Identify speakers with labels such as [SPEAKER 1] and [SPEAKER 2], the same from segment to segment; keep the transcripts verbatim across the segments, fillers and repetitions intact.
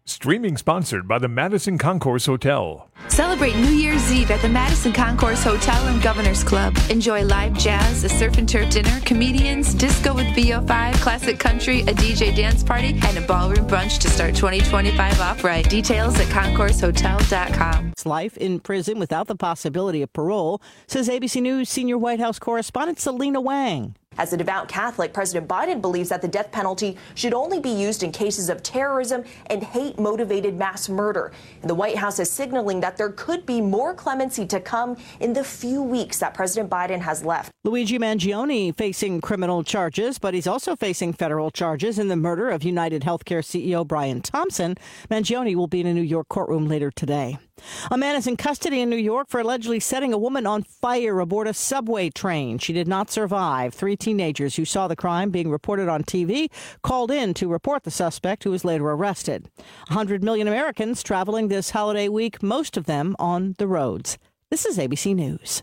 [SPEAKER 1] Streaming sponsored by the Madison Concourse Hotel.
[SPEAKER 2] Celebrate New Year's Eve at the Madison Concourse Hotel and Governor's Club. Enjoy live jazz, a surf and turf dinner, comedians, disco with V O five, classic country, a D J dance party, and a ballroom brunch to start twenty twenty-five off right. Details at concourse hotel dot com.
[SPEAKER 3] Life in prison without the possibility of parole, says A B C News senior White House correspondent Selena Wang.
[SPEAKER 4] As a devout Catholic, President Biden believes that the death penalty should only be used in cases of terrorism and hate-motivated mass murder. And the White House is signaling that there could be more clemency to come in the few weeks that President Biden has left.
[SPEAKER 3] Luigi Mangione facing criminal charges, but he's also facing federal charges in the murder of United Healthcare C E O Brian Thompson. Mangione will be in a New York courtroom later today. A man is in custody in New York for allegedly setting a woman on fire aboard a subway train. She did not survive. Three teenagers who saw the crime being reported on T V called in to report the suspect, who was later arrested. one hundred million Americans traveling this holiday week, most of them on the roads. This is A B C News.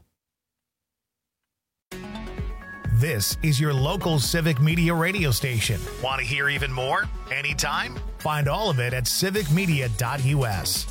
[SPEAKER 5] This is your local Civic Media radio station. Want to hear even more? Anytime? Find all of it at civic media dot u s.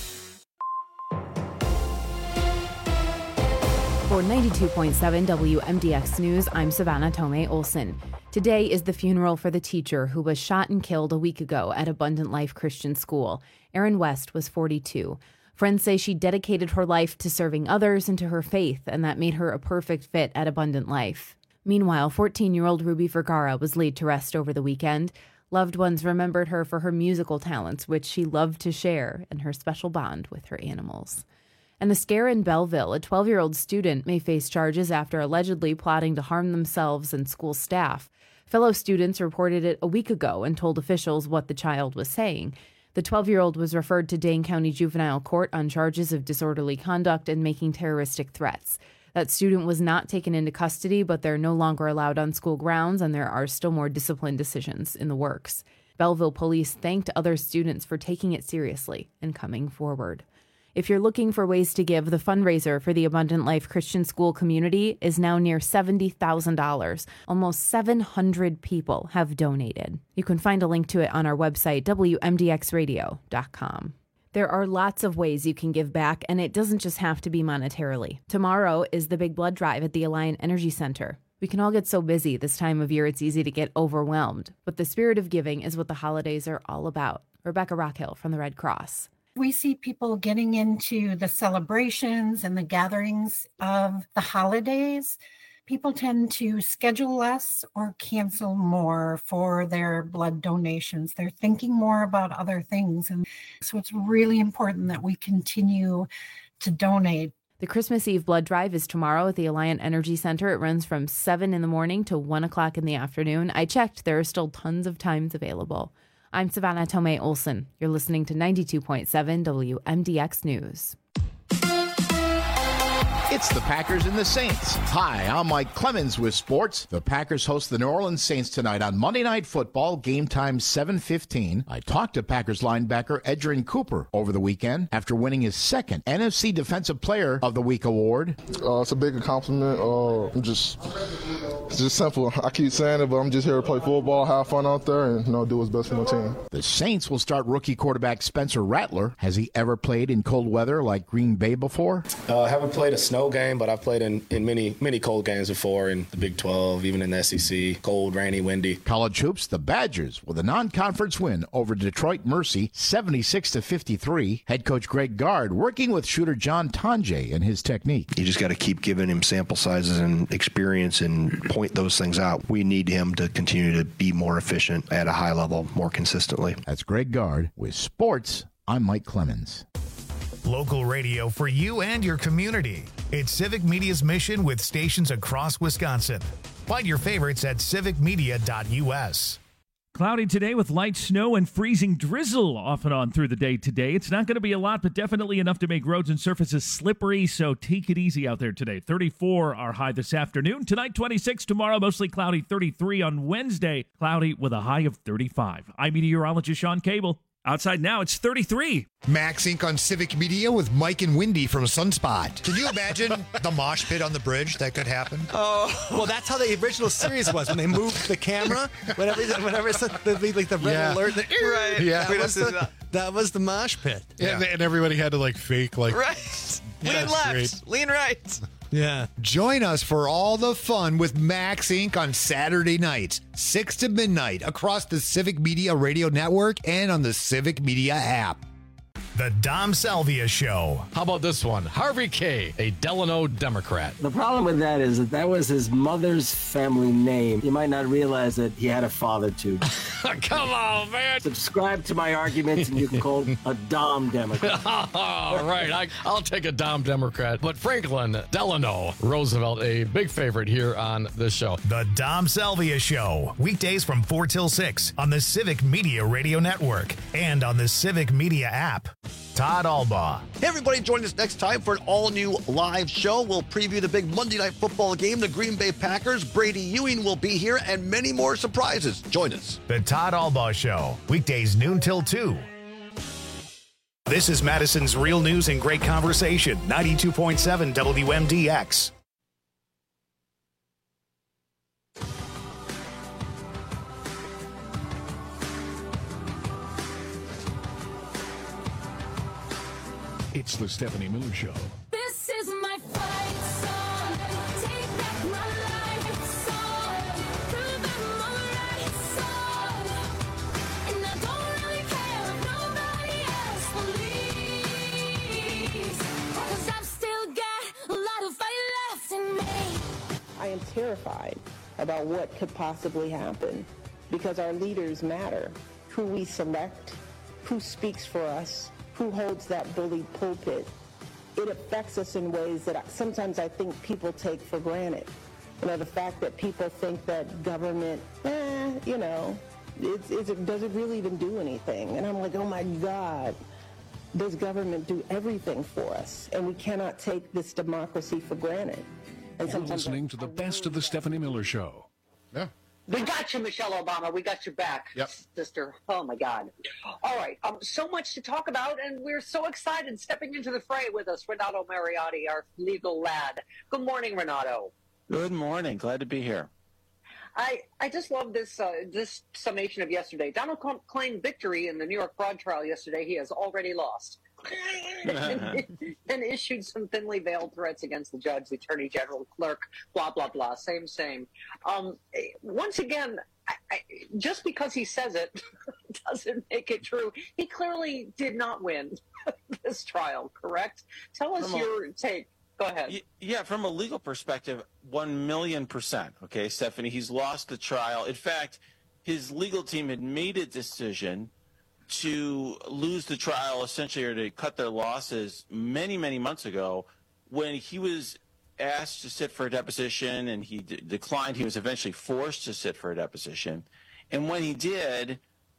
[SPEAKER 6] For ninety-two point seven W M D X News, I'm Savannah Tomei Olson. Today is the funeral for the teacher who was shot and killed a week ago at Abundant Life Christian School. Erin West was forty-two. Friends say she dedicated her life to serving others and to her faith, and that made her a perfect fit at Abundant Life. Meanwhile, fourteen-year-old Ruby Vergara was laid to rest over the weekend. Loved ones remembered her for her musical talents, which she loved to share, and her special bond with her animals. And a scare in Belleville, a twelve-year-old student may face charges after allegedly plotting to harm themselves and school staff. Fellow students reported it a week ago and told officials what the child was saying. The twelve-year-old was referred to Dane County Juvenile Court on charges of disorderly conduct and making terroristic threats. That student was not taken into custody, but they're no longer allowed on school grounds, and there are still more discipline decisions in the works. Belleville police thanked other students for taking it seriously and coming forward. If you're looking for ways to give, the fundraiser for the Abundant Life Christian School community is now near seventy thousand dollars. Almost seven hundred people have donated. You can find a link to it on our website, W M D X radio dot com. There are lots of ways you can give back, and it doesn't just have to be monetarily. Tomorrow is the big blood drive at the Alliant Energy Center. We can all get so busy this time of year, it's easy to get overwhelmed. But the spirit of giving is what the holidays are all about. Rebecca Rockhill from the Red Cross.
[SPEAKER 7] We see people getting into the celebrations and the gatherings of the holidays. People tend to schedule less or cancel more for their blood donations. They're thinking more about other things. And so it's really important that we continue to donate.
[SPEAKER 6] The Christmas Eve blood drive is tomorrow at the Alliant Energy Center. It runs from seven in the morning to one o'clock in the afternoon. I checked. There are still tons of times available. I'm Savannah Tomei Olson. You're listening to ninety-two point seven W M D X News.
[SPEAKER 8] It's the Packers and the Saints. Hi, I'm Mike Clemens with sports. The Packers host the New Orleans Saints tonight on Monday Night Football, game time seven fifteen. I talked to Packers linebacker Edgerrin Cooper over the weekend after winning his second N F C Defensive Player of the Week award.
[SPEAKER 9] Uh, it's a big compliment. Uh, I'm just, it's just simple. I keep saying it, but I'm just here to play football, have fun out there, and you know, do what's best for my team.
[SPEAKER 8] The Saints will start rookie quarterback Spencer Rattler. Has he ever played in cold weather like Green Bay before?
[SPEAKER 10] Uh, I haven't played a snow game, but I've played in, in many, many cold games before in the Big twelve, even in the S E C. Cold, rainy, windy.
[SPEAKER 8] College hoops, the Badgers with a non-conference win over Detroit Mercy, seventy-six to fifty-three. Head coach Greg Gard working with shooter John Tonje and his technique.
[SPEAKER 11] You just got to keep giving him sample sizes and experience and point those things out. We need him to continue to be more efficient at a high level more consistently.
[SPEAKER 8] That's Greg Gard with sports. I'm Mike Clemens.
[SPEAKER 5] Local radio for you and your community. It's Civic Media's mission with stations across Wisconsin. Find your favorites at civic media dot u s.
[SPEAKER 12] Cloudy today with light snow and freezing drizzle off and on through the day today. It's not going to be a lot, but definitely enough to make roads and surfaces slippery, so take it easy out there today. thirty-four our high this afternoon. Tonight, twenty-six. Tomorrow, mostly cloudy. thirty-three on Wednesday. Cloudy with a high of thirty-five. I'm meteorologist Sean Cable. Outside now, it's thirty-three.
[SPEAKER 13] Max Incorporated on Civic Media with Mike and Wendy from Sunspot.
[SPEAKER 14] Can you imagine the mosh pit on the bridge that could happen?
[SPEAKER 15] Oh, well, that's how the original series was when they moved the camera. Whenever, whenever it's the, the, like the red
[SPEAKER 13] Yeah.
[SPEAKER 15] alert, the,
[SPEAKER 14] Right.
[SPEAKER 13] Yeah.
[SPEAKER 15] that, was the, that was the mosh pit.
[SPEAKER 13] Yeah.
[SPEAKER 14] And, and everybody had to like fake like.
[SPEAKER 15] Right.
[SPEAKER 14] Yeah,
[SPEAKER 15] Lean
[SPEAKER 14] that's
[SPEAKER 15] left.
[SPEAKER 14] great.
[SPEAKER 15] Lean right. Yeah.
[SPEAKER 13] Join us for all the fun with Max Incorporated on Saturday nights, six to midnight, across the Civic Media Radio Network and on the Civic Media app.
[SPEAKER 5] The Dom Salvia Show.
[SPEAKER 16] How about this one? Harvey K., a Delano Democrat.
[SPEAKER 17] The problem with that is that that was his mother's family name. You might not realize that he had a father, too.
[SPEAKER 16] Come on, man.
[SPEAKER 17] Subscribe to my arguments, and you can call a Dom Democrat.
[SPEAKER 16] All right, I, I'll take a Dom Democrat. But Franklin Delano Roosevelt, a big favorite here on this show.
[SPEAKER 5] The Dom Salvia Show. Weekdays from four till six on the Civic Media Radio Network and on the Civic Media app. Todd Albaugh.
[SPEAKER 18] Hey, everybody, join us next time for an all-new live show. We'll preview the big Monday Night Football game, the Green Bay Packers. Brady Ewing will be here, and many more surprises. Join us.
[SPEAKER 5] The Todd Albaugh Show. Weekdays noon till two. This is Madison's Real News and Great Conversation, ninety-two point seven W M D X.
[SPEAKER 1] It's the Stephanie Miller Show.
[SPEAKER 19] This is my fight song. Take back my life song. Prove I'm alright song. And I don't really care if nobody else believes. Cause I've still got a lot of fight left in me.
[SPEAKER 20] I am terrified about what could possibly happen because our leaders matter. Who we select, who speaks for us, who holds that bully pulpit. It affects us in ways that I, sometimes I think people take for granted. You know, the fact that people think that government, eh, you know, it's, it's, it, does it really even do anything? And I'm like, oh my God, does government do everything for us? And we cannot take this democracy for granted. And
[SPEAKER 1] You're listening to the best of the Stephanie Miller Show.
[SPEAKER 13] Yeah.
[SPEAKER 21] We got you, Michelle Obama. We got your back,
[SPEAKER 13] Yep.
[SPEAKER 21] sister. Oh, my God. All right. Um, so much to talk about, and we're so excited. Stepping into the fray with us, Renato Mariotti, our legal lad. Good morning, Renato.
[SPEAKER 22] Good morning. Glad to be here.
[SPEAKER 21] I, I just love this uh, this summation of yesterday. Donald Trump claimed victory in the New York fraud trial yesterday. He has already lost. and, and issued some thinly veiled threats against the judge, the attorney general, clerk, blah, blah, blah. Same, same. Um, once again, I, I, just because he says it doesn't make it true. He clearly did not win this trial, correct? Tell us
[SPEAKER 22] From
[SPEAKER 21] your
[SPEAKER 22] a,
[SPEAKER 21] take. Go ahead.
[SPEAKER 22] Y- yeah, from a legal perspective, one million percent. Okay, Stephanie, he's lost the trial. In fact, his legal team had made a decision to lose the trial, essentially, or to cut their losses many, many months ago when he was asked to sit for a deposition and he d- declined. He was eventually forced to sit for a deposition. And when he did,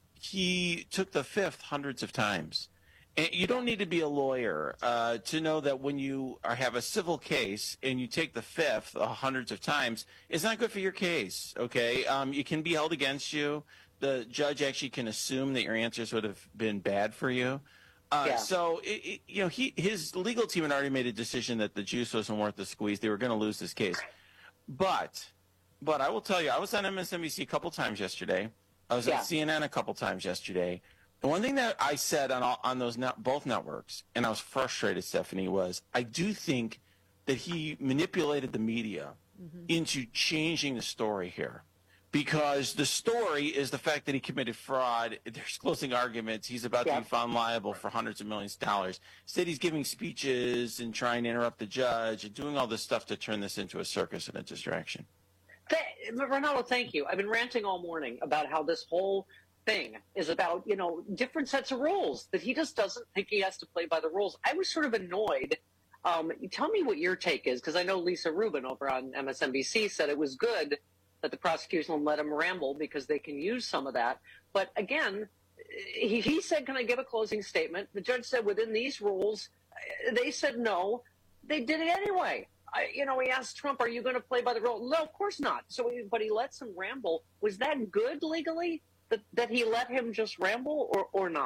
[SPEAKER 22] he took the fifth hundreds of times. And you don't need to be a lawyer uh, to know that when you are, have a civil case and you take the fifth uh, hundreds of times, it's not good for your case, okay? Um, it can be held against you. The judge actually can assume that your answers would have been bad for you. Uh,
[SPEAKER 21] Yeah.
[SPEAKER 22] So, it, it, you know, he his legal team had already made a decision that the juice wasn't worth the squeeze. They were going to lose this case. But, but I will tell you, I was on M S N B C a couple times yesterday. I was
[SPEAKER 21] Yeah.
[SPEAKER 22] on C N N a couple times yesterday. The one thing that I said on all, on those net, both networks, and I was frustrated, Stephanie, was I do think that he manipulated the media mm-hmm. into changing the story here. Because the story is the fact that he committed fraud. There's closing arguments. He's about yeah. to be found liable for hundreds of millions of dollars. Instead, he's giving speeches and trying to interrupt the judge and doing all this stuff to turn this into a circus and a distraction.
[SPEAKER 21] Th- Ronaldo, thank you. I've been ranting all morning about how this whole thing is about, you know, different sets of rules, that he just doesn't think he has to play by the rules. I was sort of annoyed. Um, tell me what your take is, because I know Lisa Rubin over on M S N B C said it was good that the prosecution let him ramble because they can use some of that. But again, he, he said, can I give a closing statement? The judge said within these rules, they said no. They did it anyway. I, you know, he asked Trump, are you going to play by the rules? No, of course not. So, he, but he lets him ramble. Was that good legally, that, that he let him just ramble or, or not?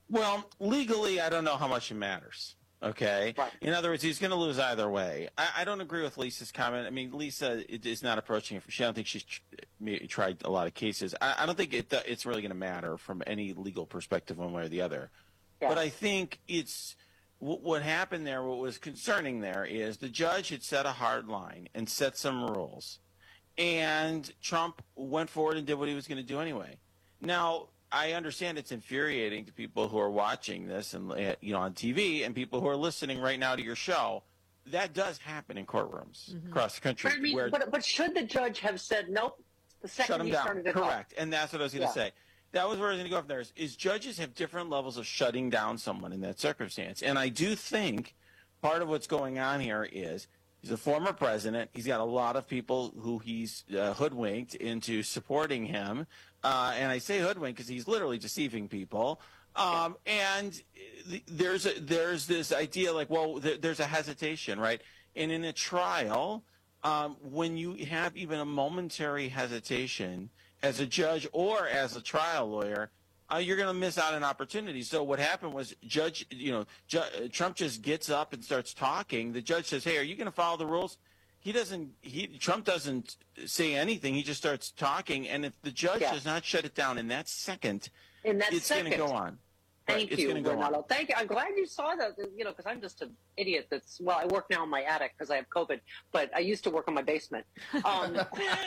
[SPEAKER 22] Well, legally, I don't know how much it matters. Okay. Right. In other words, he's going to lose either way. I, I don't agree with Lisa's comment. I mean, Lisa is not approaching it. She I don't think she's tr- tried a lot of cases. I, I don't think it, it's really going to matter from any legal perspective, one way or the other. Yeah. But I think it's w- what happened there. What was concerning there is the judge had set a hard line and set some rules, and Trump went forward and did what he was going to do anyway. Now, I understand it's infuriating to people who are watching this and you know on T V and people who are listening right now to your show. That does happen in courtrooms mm-hmm. across the country.
[SPEAKER 21] But, I mean,
[SPEAKER 22] where
[SPEAKER 21] but, but should the judge have said nope the second
[SPEAKER 22] shut him
[SPEAKER 21] he
[SPEAKER 22] down?
[SPEAKER 21] started to
[SPEAKER 22] Correct,
[SPEAKER 21] talk?
[SPEAKER 22] and that's what I was going to yeah. say. That was where I was going to go from there. Is, is judges have different levels of shutting down someone in that circumstance, and I do think part of what's going on here is he's a former president. He's got a lot of people who he's uh, hoodwinked into supporting him. Uh, and I say hoodwink because he's literally deceiving people. Um, and th- there's a, there's this idea like, well, th- there's a hesitation, right? And in a trial, um, when you have even a momentary hesitation as a judge or as a trial lawyer, uh, you're going to miss out on opportunities. So what happened was judge, you know, ju- Trump just gets up and starts talking. The judge says, hey, are you going to follow the rules? He doesn't. He Trump doesn't say anything. He just starts talking, and if the judge yeah. does not shut it down in that second,
[SPEAKER 21] in that it's
[SPEAKER 22] going to go on.
[SPEAKER 21] Thank
[SPEAKER 22] right?
[SPEAKER 21] you,
[SPEAKER 22] it's go
[SPEAKER 21] Ronaldo.
[SPEAKER 22] on.
[SPEAKER 21] Thank you. I'm glad you saw that. You know, because I'm just an idiot. That's well, I work now in my attic because I have COVID, but I used to work in my basement. Um,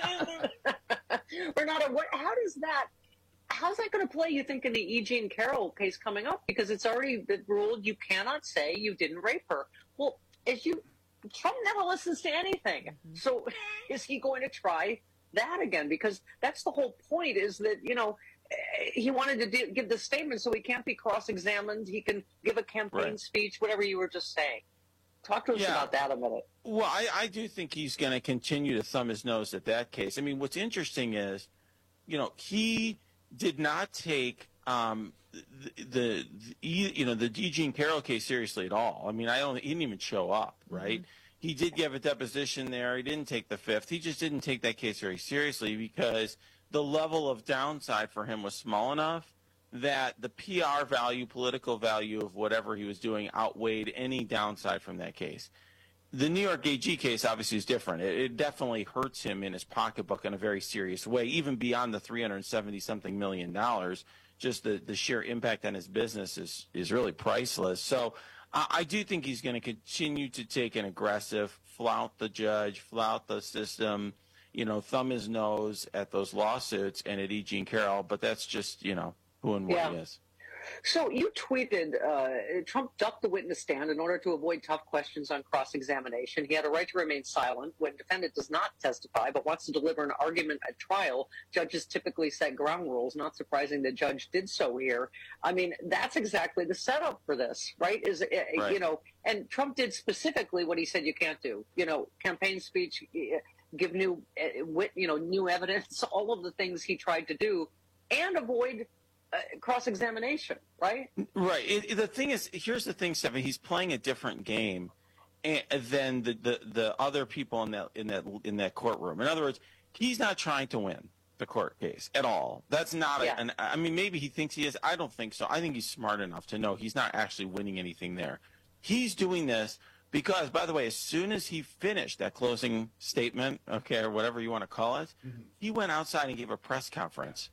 [SPEAKER 21] Ronaldo, what? How does that? How's that going to play? You think in the E. Jean Carroll case coming up because it's already been ruled you cannot say you didn't rape her. Well, as you. Trump never listens to anything. Mm-hmm. So is he going to try that again? Because that's the whole point is that, you know, he wanted to do, give the statement so he can't be cross-examined. He can give a campaign right. speech, whatever you were just saying. Talk to us yeah. about that a minute.
[SPEAKER 22] Well, I, I do think he's going to continue to thumb his nose at that case. I mean, what's interesting is, you know, he did not take um, the, the, the you know the E. Jean Carroll case seriously at all. I mean, I don't he didn't even show up, right? Mm-hmm. He did give a deposition there. He didn't take the fifth. He just didn't take that case very seriously because the level of downside for him was small enough that the P R value, political value of whatever he was doing outweighed any downside from that case. The New York A G case obviously is different. It, it definitely hurts him in his pocketbook in a very serious way, even beyond the three hundred seventy something million dollars. Just the, the sheer impact on his business is, is really priceless. So uh, I do think he's going to continue to take an aggressive, flout the judge, flout the system, you know, thumb his nose at those lawsuits and at E. Jean Carroll. But that's just, you know, who and what
[SPEAKER 21] yeah.
[SPEAKER 22] he is.
[SPEAKER 21] So you tweeted uh, Trump ducked the witness stand in order to avoid tough questions on cross-examination. He had a right to remain silent when defendant does not testify but wants to deliver an argument at trial. Judges typically set ground rules. Not surprising the judge did so here. I mean, that's exactly the setup for this, right? Is uh,
[SPEAKER 22] right.
[SPEAKER 21] you know, and Trump did specifically what he said you can't do. You know, campaign speech, give new, uh, you know, new evidence, all of the things he tried to do, and avoid Uh, cross-examination, right?
[SPEAKER 22] Right. It, it, the thing is, here's the thing, Stephen. He's playing a different game and, than the, the, the other people in that in that in that courtroom. In other words, he's not trying to win the court case at all. That's not.
[SPEAKER 21] Yeah.
[SPEAKER 22] A, an, I mean, maybe he thinks he is. I don't think so. I think he's smart enough to know he's not actually winning anything there. He's doing this because, by the way, as soon as he finished that closing statement, okay, or whatever you want to call it, mm-hmm. he went outside and gave a press conference.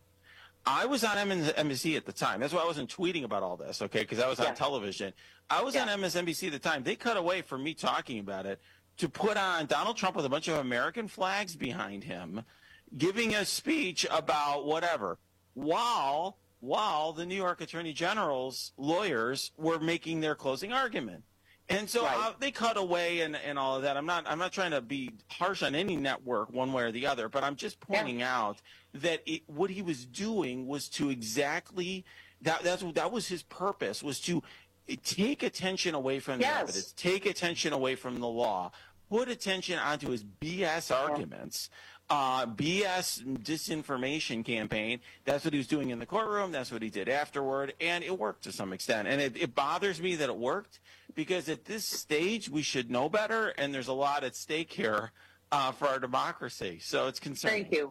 [SPEAKER 22] I was on M S N B C at the time. That's why I wasn't tweeting about all this, okay, because I was yeah. on television. I was yeah. on M S N B C at the time. They cut away from me talking about it to put on Donald Trump with a bunch of American flags behind him, giving a speech about whatever, while while the New York Attorney General's lawyers were making their closing argument. And so
[SPEAKER 21] right.
[SPEAKER 22] uh, they cut away and, and all of that. I'm not I'm not trying to be harsh on any network one way or the other, but I'm just pointing yeah. out that it, what he was doing was to exactly that that's that was his purpose, was to take attention away from the
[SPEAKER 21] yes.
[SPEAKER 22] evidence, take attention away from the law, put attention onto his B S arguments. Yeah. Uh, B S disinformation campaign. That's what he was doing in the courtroom. That's what he did afterward. And it worked to some extent. And it, it bothers me that it worked because at this stage we should know better. And there's a lot at stake here uh, for our democracy. So it's concerning.
[SPEAKER 21] Thank you.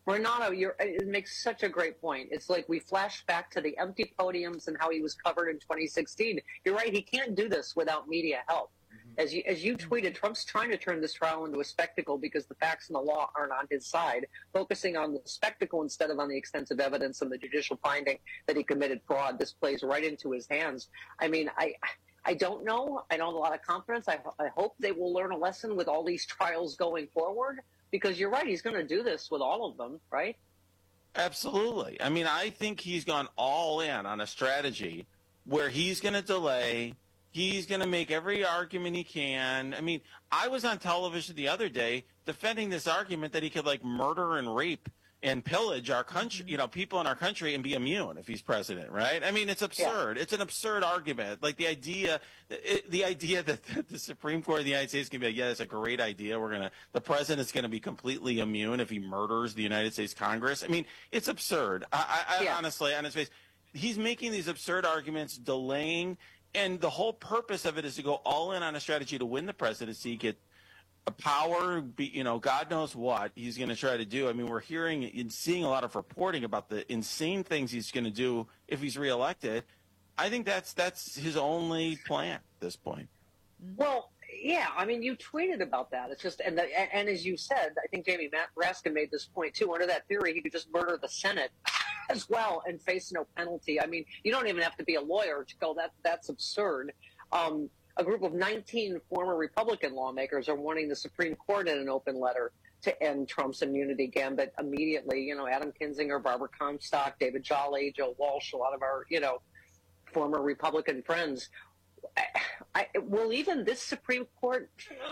[SPEAKER 21] Renato, you're, it makes such a great point. It's like we flash back to the empty podiums and how he was covered in twenty sixteen. You're right. He can't do this without media help. As you, as you tweeted, Trump's trying to turn this trial into a spectacle because the facts and the law aren't on his side, focusing on the spectacle instead of on the extensive evidence and the judicial finding that he committed fraud. This plays right into his hands. I mean, I I don't know. I don't have a lot of confidence. I, I hope they will learn a lesson with all these trials going forward, because you're right. He's going to do this with all of them, right?
[SPEAKER 22] Absolutely. I mean, I think he's gone all in on a strategy where he's going to delay. He's going to make every argument he can. I mean, I was on television the other day defending this argument that he could, like, murder and rape and pillage our country, you know, people in our country and be immune if he's president, right? I mean, it's absurd. Yeah. It's an absurd argument. Like, the idea, it, the idea that the Supreme Court of the United States can be like, yeah, that's a great idea. We're going to, the president's going to be completely immune if he murders the United States Congress. I mean, it's absurd. I, I, yeah. I honestly, on his face, he's making these absurd arguments, delaying. And the whole purpose of it is to go all in on a strategy to win the presidency, get a power, be, you know, God knows what he's going to try to do. I mean, we're hearing and seeing a lot of reporting about the insane things he's going to do if he's reelected. I think that's that's his only plan at this point.
[SPEAKER 21] Well, yeah, I mean, you tweeted about that. It's just, and the, and, and as you said, I think Jamie Matt Raskin made this point too. Under that theory, he could just murder the Senate as well and face no penalty. I mean, you don't even have to be a lawyer to go, that that's absurd. Um, a group of nineteen former Republican lawmakers are wanting the Supreme Court in an open letter to end Trump's immunity gambit immediately. You know, Adam Kinzinger, Barbara Comstock, David Jolly, Joe Walsh, a lot of our, you know, former Republican friends. I, I, will even this Supreme Court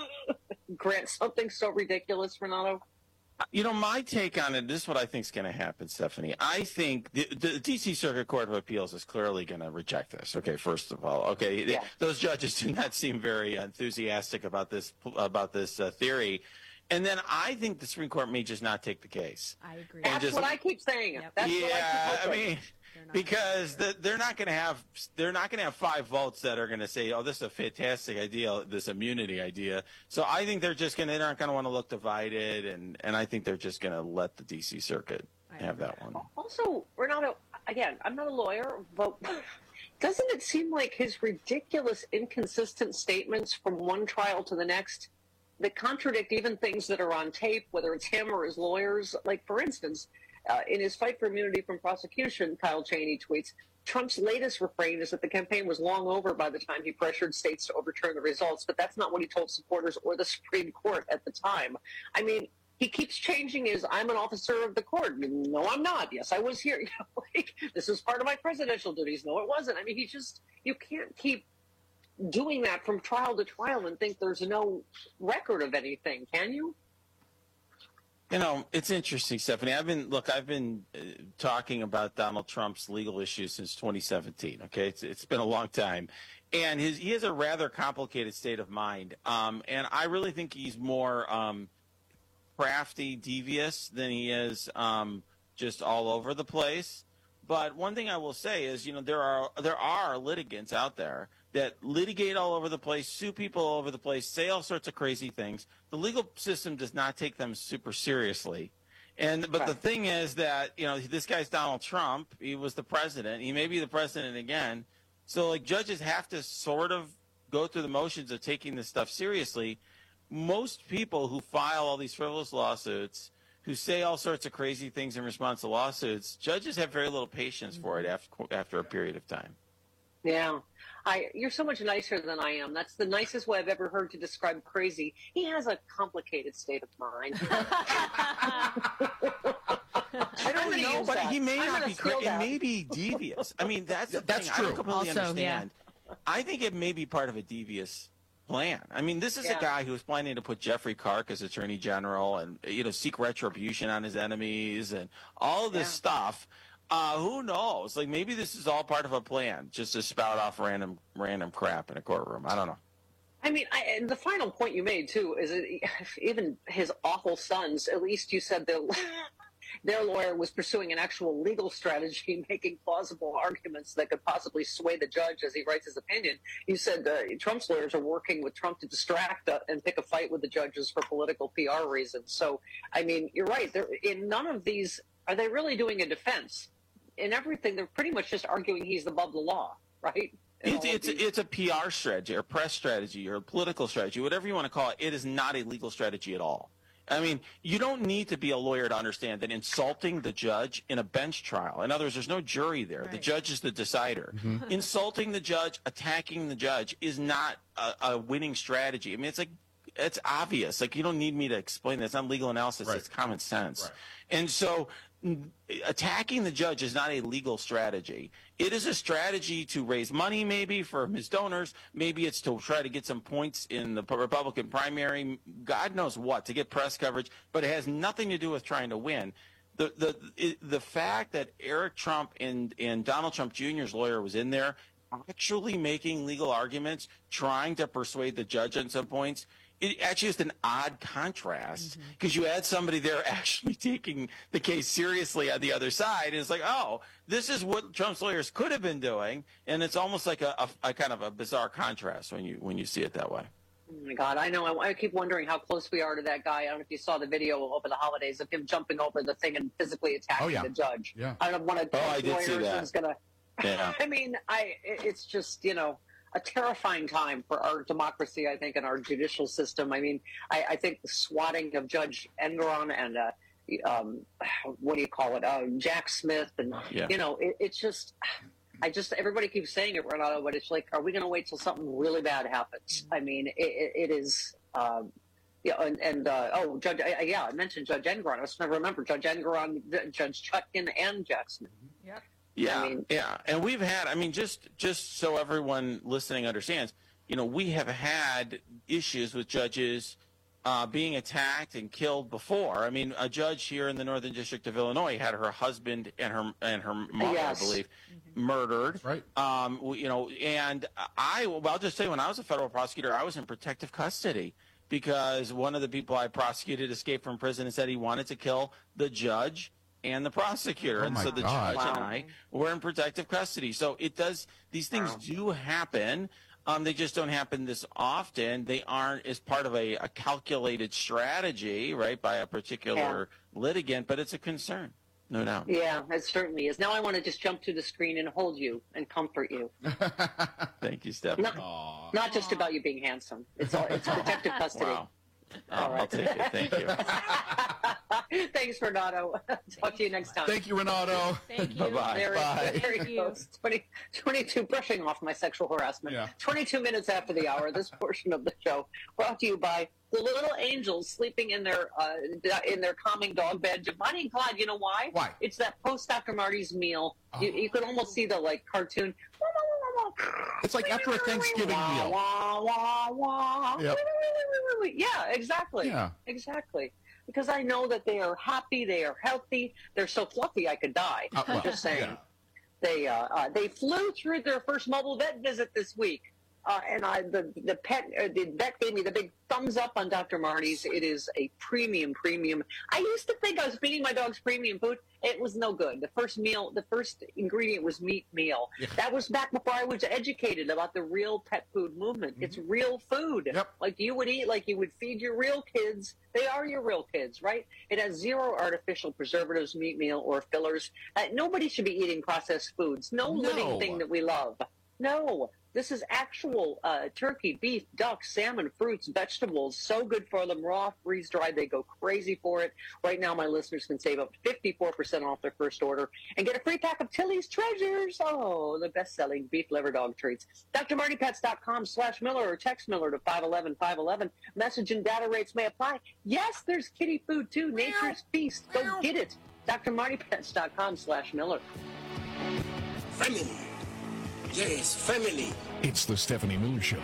[SPEAKER 21] grant something so ridiculous, Renato?
[SPEAKER 22] You know, my take on it, this is what I think is going to happen, Stephanie. I think the, the D C Circuit Court of Appeals is clearly going to reject this. Okay, first of all, okay,
[SPEAKER 21] yeah.
[SPEAKER 22] those judges do not seem very enthusiastic about this about this uh, theory. And then I think the Supreme Court may just not take the case.
[SPEAKER 6] I agree.
[SPEAKER 21] That's
[SPEAKER 22] just,
[SPEAKER 21] what I keep saying.
[SPEAKER 6] Yep.
[SPEAKER 21] That's
[SPEAKER 22] yeah,
[SPEAKER 21] what I,
[SPEAKER 22] I mean, because the, they're not going to have they're not going to have five votes that are going to say, "Oh, this is a fantastic idea, this immunity idea." So I think they're just going to they're not going to want to look divided, and and I think they're just going to let the D C Circuit have that one.
[SPEAKER 21] Also, Renato, again, I'm not a lawyer, but doesn't it seem like his ridiculous, inconsistent statements from one trial to the next that contradict even things that are on tape, whether it's him or his lawyers? Like, for instance, uh, in his fight for immunity from prosecution, Kyle Cheney tweets, Trump's latest refrain is that the campaign was long over by the time he pressured states to overturn the results, but that's not what he told supporters or the Supreme Court at the time. I mean, he keeps changing his, I'm an officer of the court. No, I'm not. Yes, I was here. You know, like, this is part of my presidential duties. No, it wasn't. I mean, he just, you can't keep doing that from trial to trial and think there's no record of anything, can you?
[SPEAKER 22] You know, it's interesting, Stephanie. I've been, look, I've been uh, talking about Donald Trump's legal issues since twenty seventeen, okay? It's, it's been a long time. And his, he has a rather complicated state of mind. Um, and I really think he's more um, crafty, devious than he is um, just all over the place. But one thing I will say is, you know, there are there are litigants out there that litigate all over the place, sue people all over the place, say all sorts of crazy things. The legal system does not take them super seriously. And but the thing is that, you know, this guy's Donald Trump. He was the president. He may be the president again. So, like, judges have to sort of go through the motions of taking this stuff seriously. Most people who file all these frivolous lawsuits, who say all sorts of crazy things in response to lawsuits, judges have very little patience for it after after a period of time.
[SPEAKER 21] Yeah. I, you're so much nicer than I am. That's the nicest way I've ever heard to describe crazy. He has a complicated state of mind. I don't
[SPEAKER 22] know, but he may not be crazy. It may be devious. I mean, that's the
[SPEAKER 14] That's
[SPEAKER 22] thing.
[SPEAKER 14] true.
[SPEAKER 22] I don't completely
[SPEAKER 6] Also,
[SPEAKER 22] understand. I think it may be part of a devious plan. I mean, this is
[SPEAKER 21] Yeah.
[SPEAKER 22] a guy who was planning to put Jeffrey Clark as Attorney General and, you know, seek retribution on his enemies and all of this
[SPEAKER 21] Yeah.
[SPEAKER 22] stuff. Uh, who knows? Like, maybe this is all part of a plan, just to spout off random random crap in a courtroom. I don't know.
[SPEAKER 21] I mean, I, and the final point you made, too, is that even his awful sons, at least you said they'll their lawyer was pursuing an actual legal strategy, making plausible arguments that could possibly sway the judge as he writes his opinion. You said uh, Trump's lawyers are working with Trump to distract uh, and pick a fight with the judges for political P R reasons. So, I mean, you're right. They're, in none of these are they really doing a defense. In everything, they're pretty much just arguing he's above the law, right?
[SPEAKER 22] It's, it's, it's a P R strategy or press strategy or a political strategy, whatever you want to call it. It is not a legal strategy at all. I mean, you don't need to be a lawyer to understand that insulting the judge in a bench trial, in other words, there's no jury there. Right. The judge is the decider. Mm-hmm. Insulting the judge, attacking the judge is not a, a winning strategy. I mean, it's like, it's obvious. Like, you don't need me to explain that. It's not legal analysis. Right. It's common sense. Right. And so attacking the judge is not a legal strategy. It is a strategy to raise money, maybe, for his donors. Maybe it's to try to get some points in the Republican primary. God knows what, to get press coverage. But it has nothing to do with trying to win. The the the fact that Eric Trump and, and Donald Trump Junior's lawyer was in there actually making legal arguments, trying to persuade the judge on some points, it actually is an odd contrast because mm-hmm. you had somebody there actually taking the case seriously on the other side. And it's like, oh, this is what Trump's lawyers could have been doing. And it's almost like a, a, a kind of a bizarre contrast when you when you see it that way.
[SPEAKER 21] Oh, my God. I know. I, I keep wondering how close we are to that guy. I don't know if you saw the video over the holidays of him jumping over the thing and physically attacking
[SPEAKER 8] oh, yeah.
[SPEAKER 21] the judge.
[SPEAKER 8] Yeah.
[SPEAKER 21] I don't want to.
[SPEAKER 22] Oh, I did see that.
[SPEAKER 21] Gonna,
[SPEAKER 22] yeah.
[SPEAKER 21] I mean, I. It's just, you know, a terrifying time for our democracy, I think, and our judicial system. I mean, I, I think the swatting of Judge Engoron and, uh, um, what do you call it, uh, Jack Smith, and,
[SPEAKER 22] yeah.
[SPEAKER 21] you know, it, it's just, I just, everybody keeps saying it, Renato, but it's like, are we going to wait till something really bad happens? I mean, it, it, it is, um, yeah, and, and uh, oh, Judge, uh, yeah, I mentioned Judge Engoron. I was going to remember Judge Engoron, Judge Chutkin, and Jack Smith.
[SPEAKER 7] Yeah.
[SPEAKER 22] Yeah,
[SPEAKER 21] I mean,
[SPEAKER 22] yeah, and we've had, I mean, just just so everyone listening understands, you know, we have had issues with judges uh, being attacked and killed before. I mean, a judge here in the Northern District of Illinois had her husband and her and her mother,
[SPEAKER 21] yes.
[SPEAKER 22] I believe, mm-hmm. murdered.
[SPEAKER 8] Right.
[SPEAKER 22] Um, you know, and I, well, I'll just say, when I was a federal prosecutor, I was in protective custody because one of the people I prosecuted escaped from prison and said he wanted to kill the judge and the prosecutor,
[SPEAKER 8] oh
[SPEAKER 22] and so the
[SPEAKER 8] God.
[SPEAKER 22] judge
[SPEAKER 21] wow.
[SPEAKER 22] and I were in protective custody. So it does; these things
[SPEAKER 21] wow.
[SPEAKER 22] do happen. Um, they just don't happen this often. They aren't as part of a, a calculated strategy, right, by a particular yeah. litigant. But it's a concern, no doubt.
[SPEAKER 21] Yeah, it certainly is. Now I want to just jump to the screen and hold you and comfort you.
[SPEAKER 22] Thank you, Stephanie.
[SPEAKER 21] Not, not just about you being handsome. It's all, it's protective custody.
[SPEAKER 22] Wow.
[SPEAKER 21] All right.
[SPEAKER 22] I'll take it. Thank you.
[SPEAKER 21] Thanks, Renato. Talk to you next time.
[SPEAKER 8] Thank you, Renato.
[SPEAKER 7] Thank you.
[SPEAKER 22] Bye-bye.
[SPEAKER 21] There,
[SPEAKER 8] Bye.
[SPEAKER 21] there he goes. twenty, twenty-two, brushing off my sexual harassment.
[SPEAKER 8] Yeah.
[SPEAKER 21] twenty-two minutes after the hour, this portion of the show brought to you by the little angels sleeping in their uh, in their calming dog bed. Bonnie and Clyde, you know why?
[SPEAKER 8] Why?
[SPEAKER 21] It's that post Doctor Marty's meal.
[SPEAKER 8] Oh.
[SPEAKER 21] You, you could almost see the like cartoon.
[SPEAKER 8] It's like after a Thanksgiving meal.
[SPEAKER 21] Wah, wah, wah.
[SPEAKER 8] Yep.
[SPEAKER 21] Yeah, exactly.
[SPEAKER 8] Yeah.
[SPEAKER 21] Exactly. Because I know that they are happy, they are healthy, they're so fluffy I could die.
[SPEAKER 8] Uh, well,
[SPEAKER 21] I'm just saying.
[SPEAKER 8] yeah.
[SPEAKER 21] They uh, uh, they flew through their first mobile vet visit this week. Uh, and I, the the pet uh, the vet gave me the big thumbs up on Doctor Marty's. It is a premium, premium. I used to think I was feeding my dogs premium food. It was no good. The first meal, the first ingredient was meat meal.
[SPEAKER 8] Yeah.
[SPEAKER 21] That was back before I was educated about the real pet food movement. Mm-hmm. It's real food.
[SPEAKER 8] Yep.
[SPEAKER 21] Like you would eat, like you would feed your real kids. They are your real kids, right? It has zero artificial preservatives, meat meal, or fillers. Uh, nobody should be eating processed foods. No,
[SPEAKER 8] No.
[SPEAKER 21] living thing that we love. No. This is actual uh, turkey, beef, duck, salmon, fruits, vegetables. So good for them. Raw, freeze-dried. They go crazy for it. Right now, my listeners can save up to fifty-four percent off their first order and get a free pack of Tilly's Treasures. Oh, the best-selling beef liver dog treats. drmartypets.com slash Miller or text Miller to five one one, five one one. Message and data rates may apply. Yes, there's kitty food, too. Nature's Feast. Go get it. drmartypets.com slash Miller.
[SPEAKER 2] Family. Yes, family.
[SPEAKER 1] It's the Stephanie Miller Show.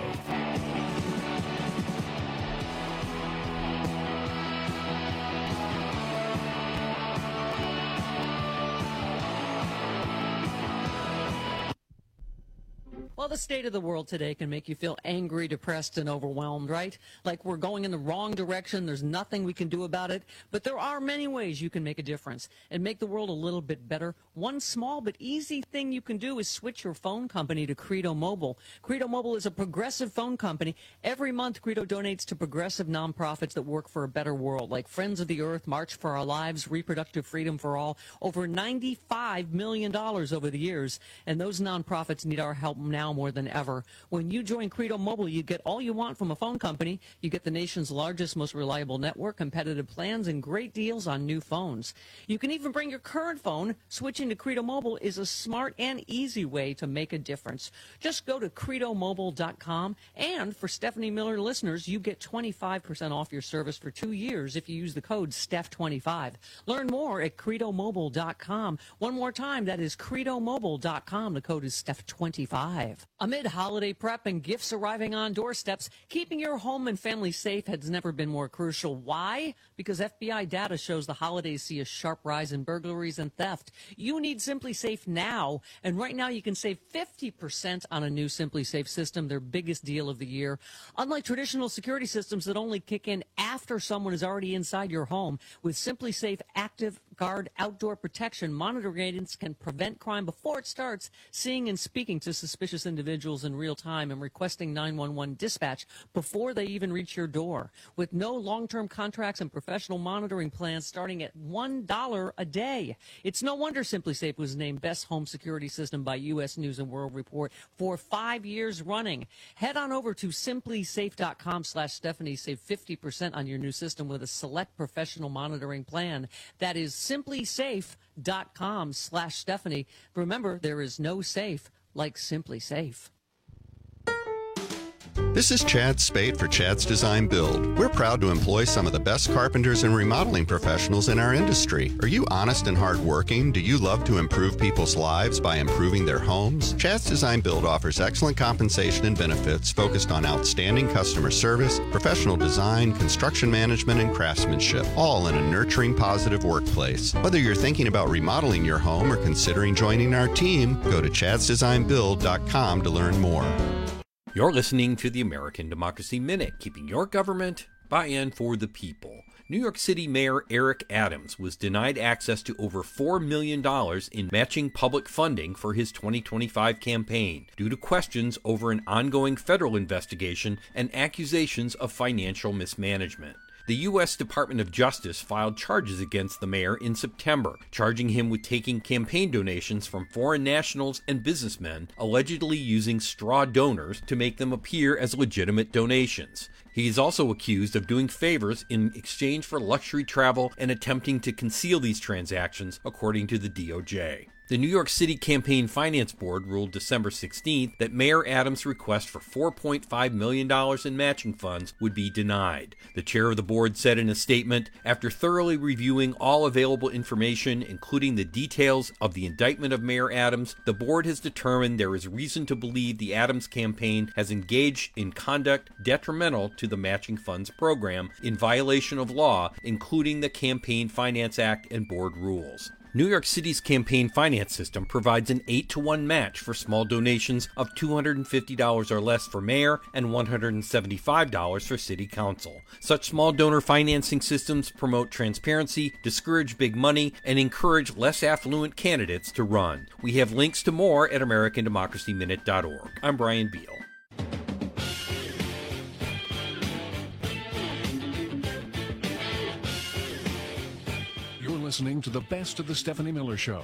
[SPEAKER 3] Well, the state of the world today can make you feel angry, depressed, and overwhelmed, right? Like we're going in the wrong direction. There's nothing we can do about it. But there are many ways you can make a difference and make the world a little bit better. One small but easy thing you can do is switch your phone company to Credo Mobile. Credo Mobile is a progressive phone company. Every month, Credo donates to progressive nonprofits that work for a better world, like Friends of the Earth, March for Our Lives, Reproductive Freedom for All, over ninety-five million dollars over the years. And those nonprofits need our help now more than ever. When you join Credo Mobile, you get all you want from a phone company. You get the nation's largest, most reliable network, competitive plans, and great deals on new phones. You can even bring your current phone. Switching to Credo Mobile is a smart and easy way to make a difference. Just go to credo mobile dot com, and for Stephanie Miller listeners, you get twenty-five percent off your service for two years if you use the code Steph twenty-five. Learn more at credo mobile dot com. One more time, that is credo mobile dot com. The code is Steph twenty-five. Amid holiday prep and gifts arriving on doorsteps, keeping your home and family safe has never been more crucial. Why? Because F B I data shows the holidays see a sharp rise in burglaries and theft. You need Simply Safe now, and right now you can save fifty percent on a new Simply Safe system, their biggest deal of the year. Unlike traditional security systems that only kick in after someone is already inside your home, with Simply Safe Active Guard outdoor protection, monitoring agents can prevent crime before it starts, seeing and speaking to suspicious individuals in real time and requesting nine one one dispatch before they even reach your door. With no long-term contracts and professional monitoring plans starting at one dollar a day. It's no wonder Simply Safe was named Best Home Security System by U S News and World Report for five years running. Head on over to simply safe dot com slash Stephanie. Save fifty percent on your new system with a select professional monitoring plan. That is simply safe dot com slash Stephanie. Remember, there is no safe like Simply Safe.
[SPEAKER 4] This is Chad Spate for Chad's Design Build. We're proud to employ some of the best carpenters and remodeling professionals in our industry. Are you honest and hardworking? Do you love to improve people's lives by improving their homes? Chad's Design Build offers excellent compensation and benefits focused on outstanding customer service, professional design, construction management, and craftsmanship, all in a nurturing, positive workplace. Whether you're thinking about remodeling your home or considering joining our team, go to chads design build dot com to learn more.
[SPEAKER 23] You're listening to the American Democracy Minute, keeping your government by and for the people. New York City Mayor Eric Adams was denied access to over four million dollars in matching public funding for his twenty twenty-five campaign due to questions over an ongoing federal investigation and accusations of financial mismanagement. The U S Department of Justice filed charges against the mayor in September, charging him with taking campaign donations from foreign nationals and businessmen, allegedly using straw donors to make them appear as legitimate donations. He is also accused of doing favors in exchange for luxury travel and attempting to conceal these transactions, according to the D O J. The New York City Campaign Finance Board ruled December sixteenth that Mayor Adams' request for four point five million dollars in matching funds would be denied. The chair of the board said in a statement, after thoroughly reviewing all available information, including the details of the indictment of Mayor Adams, the board has determined there is reason to believe the Adams campaign has engaged in conduct detrimental to the matching funds program in violation of law, including the Campaign Finance Act and board rules. New York City's campaign finance system provides an eight to one match for small donations of two hundred fifty dollars or less for mayor and one hundred seventy-five dollars for city council. Such small donor financing systems promote transparency, discourage big money, and encourage less affluent candidates to run. We have links to more at american democracy minute dot org. I'm Brian Beal.
[SPEAKER 1] Listening to the best of the Stephanie Miller Show.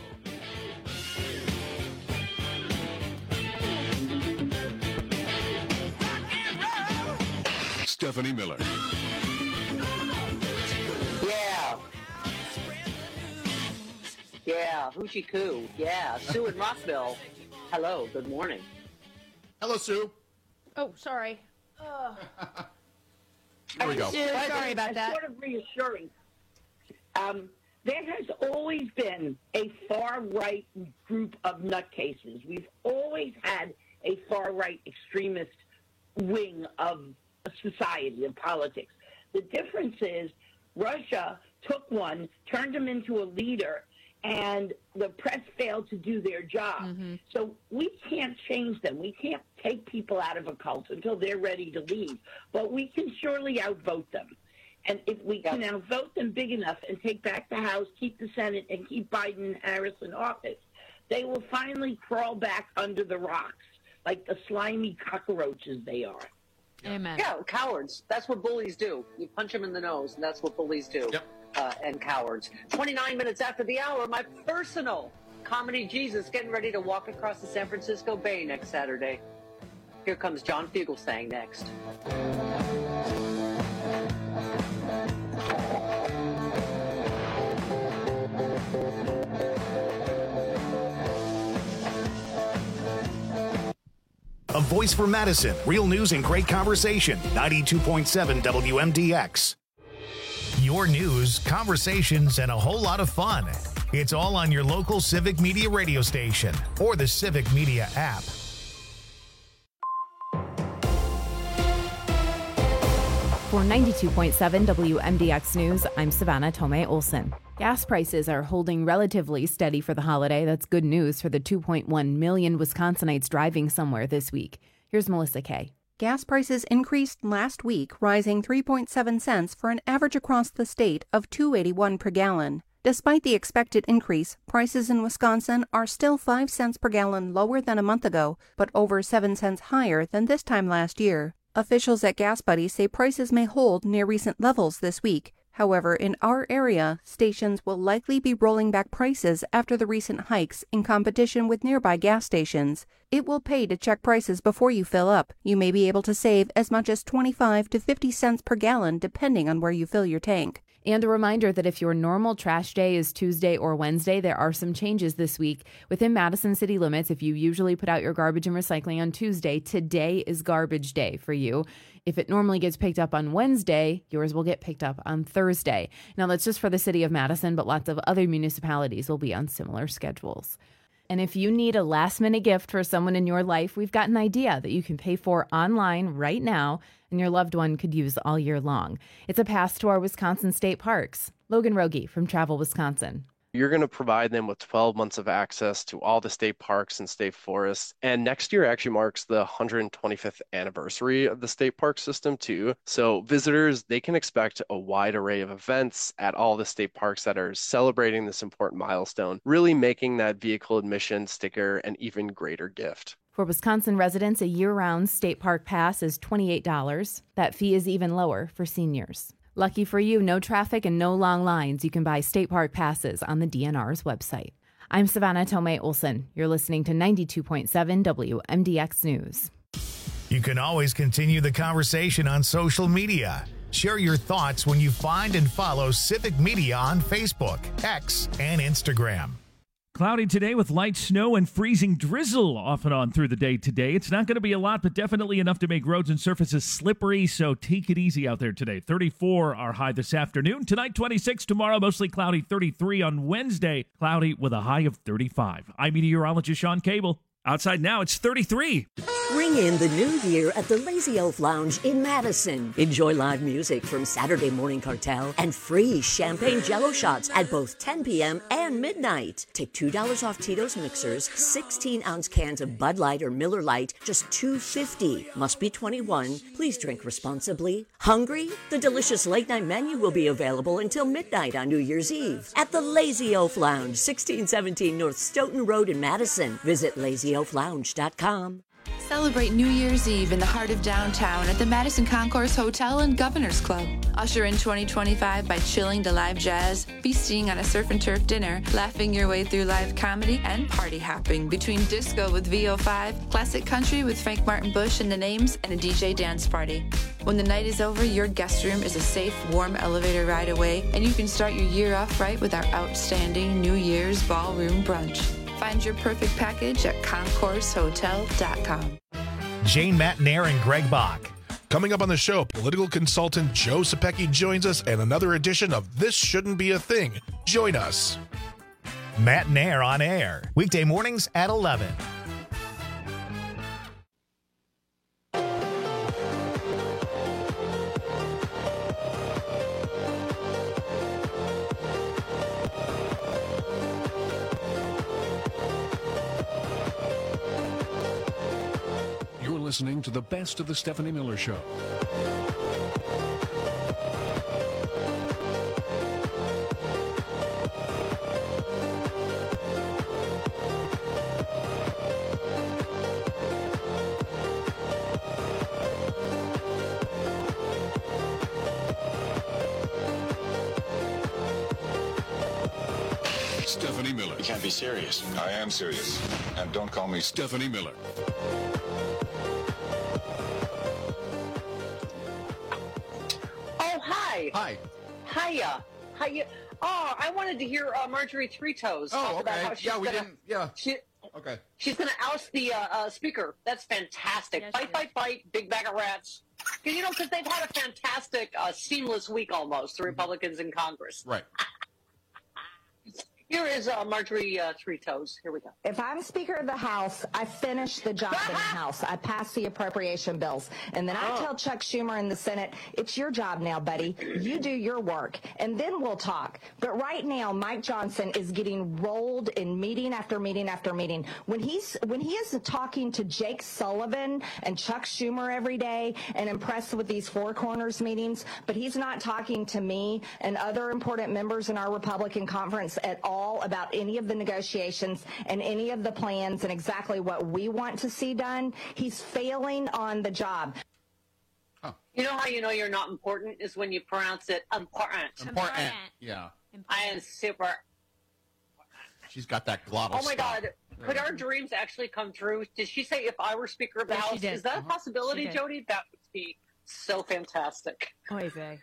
[SPEAKER 1] Stephanie Miller.
[SPEAKER 21] Yeah. Yeah, hoochie coo. Yeah, Sue in Rockville. Hello, good morning.
[SPEAKER 8] Hello, Sue.
[SPEAKER 24] Oh, sorry. Oh.
[SPEAKER 8] There we go.
[SPEAKER 24] Sue, sorry about that.
[SPEAKER 25] Sort of reassuring. Um, There has always been a far-right group of nutcases. We've always had a far-right extremist wing of society, of politics. The difference is Russia took one, turned him into a leader, and the press failed to do their job. So we can't change them. We can't take people out of a cult until they're ready to leave. But we can surely outvote them. And if we can outvote them big enough and take back the House, keep the Senate, and keep Biden and Harris in office, they will finally crawl back under the rocks like the slimy cockroaches they are.
[SPEAKER 24] Amen.
[SPEAKER 21] Yeah, cowards. That's what bullies do. You punch them in the nose, and that's what bullies do.
[SPEAKER 16] Yep.
[SPEAKER 21] Uh, and cowards. twenty-nine minutes after the hour, my personal comedy Jesus getting ready to walk across the San Francisco Bay next Saturday. Here comes John Fugelsang next.
[SPEAKER 5] A voice for Madison. Real news and great conversation. ninety-two point seven W M D X. Your news, conversations, and a whole lot of fun. It's all on your local Civic Media radio station or the Civic Media app.
[SPEAKER 6] For ninety-two point seven W M D X News, I'm Savannah Tomei Olson. Gas prices are holding relatively steady for the holiday. That's good news for the two point one million Wisconsinites driving somewhere this week. Here's Melissa Kay.
[SPEAKER 9] Gas prices increased last week, rising three point seven cents for an average across the state of two dollars and eighty-one cents per gallon. Despite the expected increase, prices in Wisconsin are still five cents per gallon lower than a month ago, but over seven cents higher than this time last year. Officials at Gas Buddy say prices may hold near recent levels this week. However, in our area, stations will likely be rolling back prices after the recent hikes in competition with nearby gas stations. It will pay to check prices before you fill up. You may be able to save as much as twenty-five to fifty cents per gallon depending on where you fill your tank.
[SPEAKER 6] And a reminder that if your normal trash day is Tuesday or Wednesday, there are some changes this week. Within Madison city limits, if you usually put out your garbage and recycling on Tuesday, today is garbage day for you. If it normally gets picked up on Wednesday, yours will get picked up on Thursday. Now, that's just for the city of Madison, but lots of other municipalities will be on similar schedules. And if you need a last-minute gift for someone in your life, we've got an idea that you can pay for online right now and your loved one could use all year long. It's a pass to our Wisconsin state parks. Logan Rogie from Travel Wisconsin.
[SPEAKER 10] You're going to provide them with twelve months of access to all the state parks and state forests. And next year actually marks the one hundred twenty-fifth anniversary of the state park system too. So visitors, they can expect a wide array of events at all the state parks that are celebrating this important milestone, really making that vehicle admission sticker an even greater gift.
[SPEAKER 6] For Wisconsin residents, a year-round state park pass is twenty-eight dollars. That fee is even lower for seniors. Lucky for you, no traffic and no long lines. You can buy state park passes on the D N R's website. I'm Savannah Tomei Olson. You're listening to ninety-two point seven W M D X News.
[SPEAKER 5] You can always continue the conversation on social media. Share your thoughts when you find and follow Civic Media on Facebook, X, and Instagram.
[SPEAKER 11] Cloudy today with light snow and freezing drizzle off and on through the day today. It's not going to be a lot, but definitely enough to make roads and surfaces slippery, so take it easy out there today. thirty-four our high this afternoon. Tonight, twenty-six. Tomorrow, mostly cloudy. thirty-three on Wednesday. Cloudy with a high of thirty-five. I'm meteorologist Sean Cable. Outside now, it's thirty-three.
[SPEAKER 12] Ring in the new year at the Lazy Elf Lounge in Madison. Enjoy live music from Saturday Morning Cartel and free champagne jello shots at both ten p.m. and midnight. Take two dollars off Tito's mixers, sixteen ounce cans of Bud Light or Miller Lite, just two dollars and fifty cents. Must be twenty-one. Please drink responsibly. Hungry? The delicious late night menu will be available until midnight on New Year's Eve at the Lazy Elf Lounge, sixteen seventeen North Stoughton Road in Madison. Visit lazy elf lounge dot com.
[SPEAKER 15] Celebrate New Year's Eve in the heart of downtown at the Madison Concourse Hotel and Governor's Club. Usher in twenty twenty-five by chilling to live jazz, feasting on a surf and turf dinner, laughing your way through live comedy, and party hopping between disco with V O five, classic country with Frank Martin Bush and the Names, and a D J dance party. When the night is over, your guest room is a safe, warm elevator ride away, and you can start your year off right with our outstanding New Year's ballroom brunch. Find your perfect package at concourse hotel dot com.
[SPEAKER 5] Jane Matnair and Greg Bach.
[SPEAKER 14] Coming up on the show, political consultant Joe Sapecki joins us and another edition of This Shouldn't Be a Thing. Join us.
[SPEAKER 5] Matnair on air, weekday mornings at eleven.
[SPEAKER 1] listening to the best of the Stephanie Miller Show. Stephanie Miller.
[SPEAKER 13] You can't be serious. I am serious. And don't call me
[SPEAKER 1] Stephanie Miller.
[SPEAKER 21] Oh, hi.
[SPEAKER 8] Hi.
[SPEAKER 21] Hiya. Hiya. Oh, I wanted to hear uh, Marjorie Three Toes
[SPEAKER 8] Oh,
[SPEAKER 21] talk about
[SPEAKER 8] okay.
[SPEAKER 21] how she's
[SPEAKER 8] Yeah, we
[SPEAKER 21] gonna,
[SPEAKER 8] didn't. Yeah.
[SPEAKER 21] She,
[SPEAKER 8] Okay.
[SPEAKER 21] she's going to oust the uh, uh, speaker. That's fantastic.
[SPEAKER 24] Yes,
[SPEAKER 21] fight, fight, fight. Big bag of rats. 'Cause, you know, because they've had a fantastic, uh, seamless week almost, the Republicans in Congress.
[SPEAKER 8] Right.
[SPEAKER 21] Here is uh, Marjorie uh, Three Toes. Here we go.
[SPEAKER 17] If I'm Speaker of the House, I finish the job in the House. I pass the appropriation bills. And then I
[SPEAKER 21] Oh.
[SPEAKER 17] tell Chuck Schumer in the Senate, it's your job now, buddy. You do your work. And then we'll talk. But right now, Mike Johnson is getting rolled in meeting after meeting after meeting. When he's when he is talking to Jake Sullivan and Chuck Schumer every day and impressed with these Four Corners meetings, but he's not talking to me and other important members in our Republican conference at all about any of the negotiations and any of the plans and exactly what we want to see done. He's failing on the job.
[SPEAKER 21] You know how you know you're not important is when you pronounce it important.
[SPEAKER 8] Important. Yeah.
[SPEAKER 21] I am super.
[SPEAKER 8] She's got that glottal
[SPEAKER 21] Oh my
[SPEAKER 8] stop.
[SPEAKER 21] God! Could our dreams actually come true? Did she say if I were Speaker of the
[SPEAKER 24] Yes, she
[SPEAKER 21] House?
[SPEAKER 24] did.
[SPEAKER 21] Is that a
[SPEAKER 24] Uh-huh.
[SPEAKER 21] possibility,
[SPEAKER 24] She did.
[SPEAKER 21] Jody? That would be so fantastic.
[SPEAKER 24] Oy vey.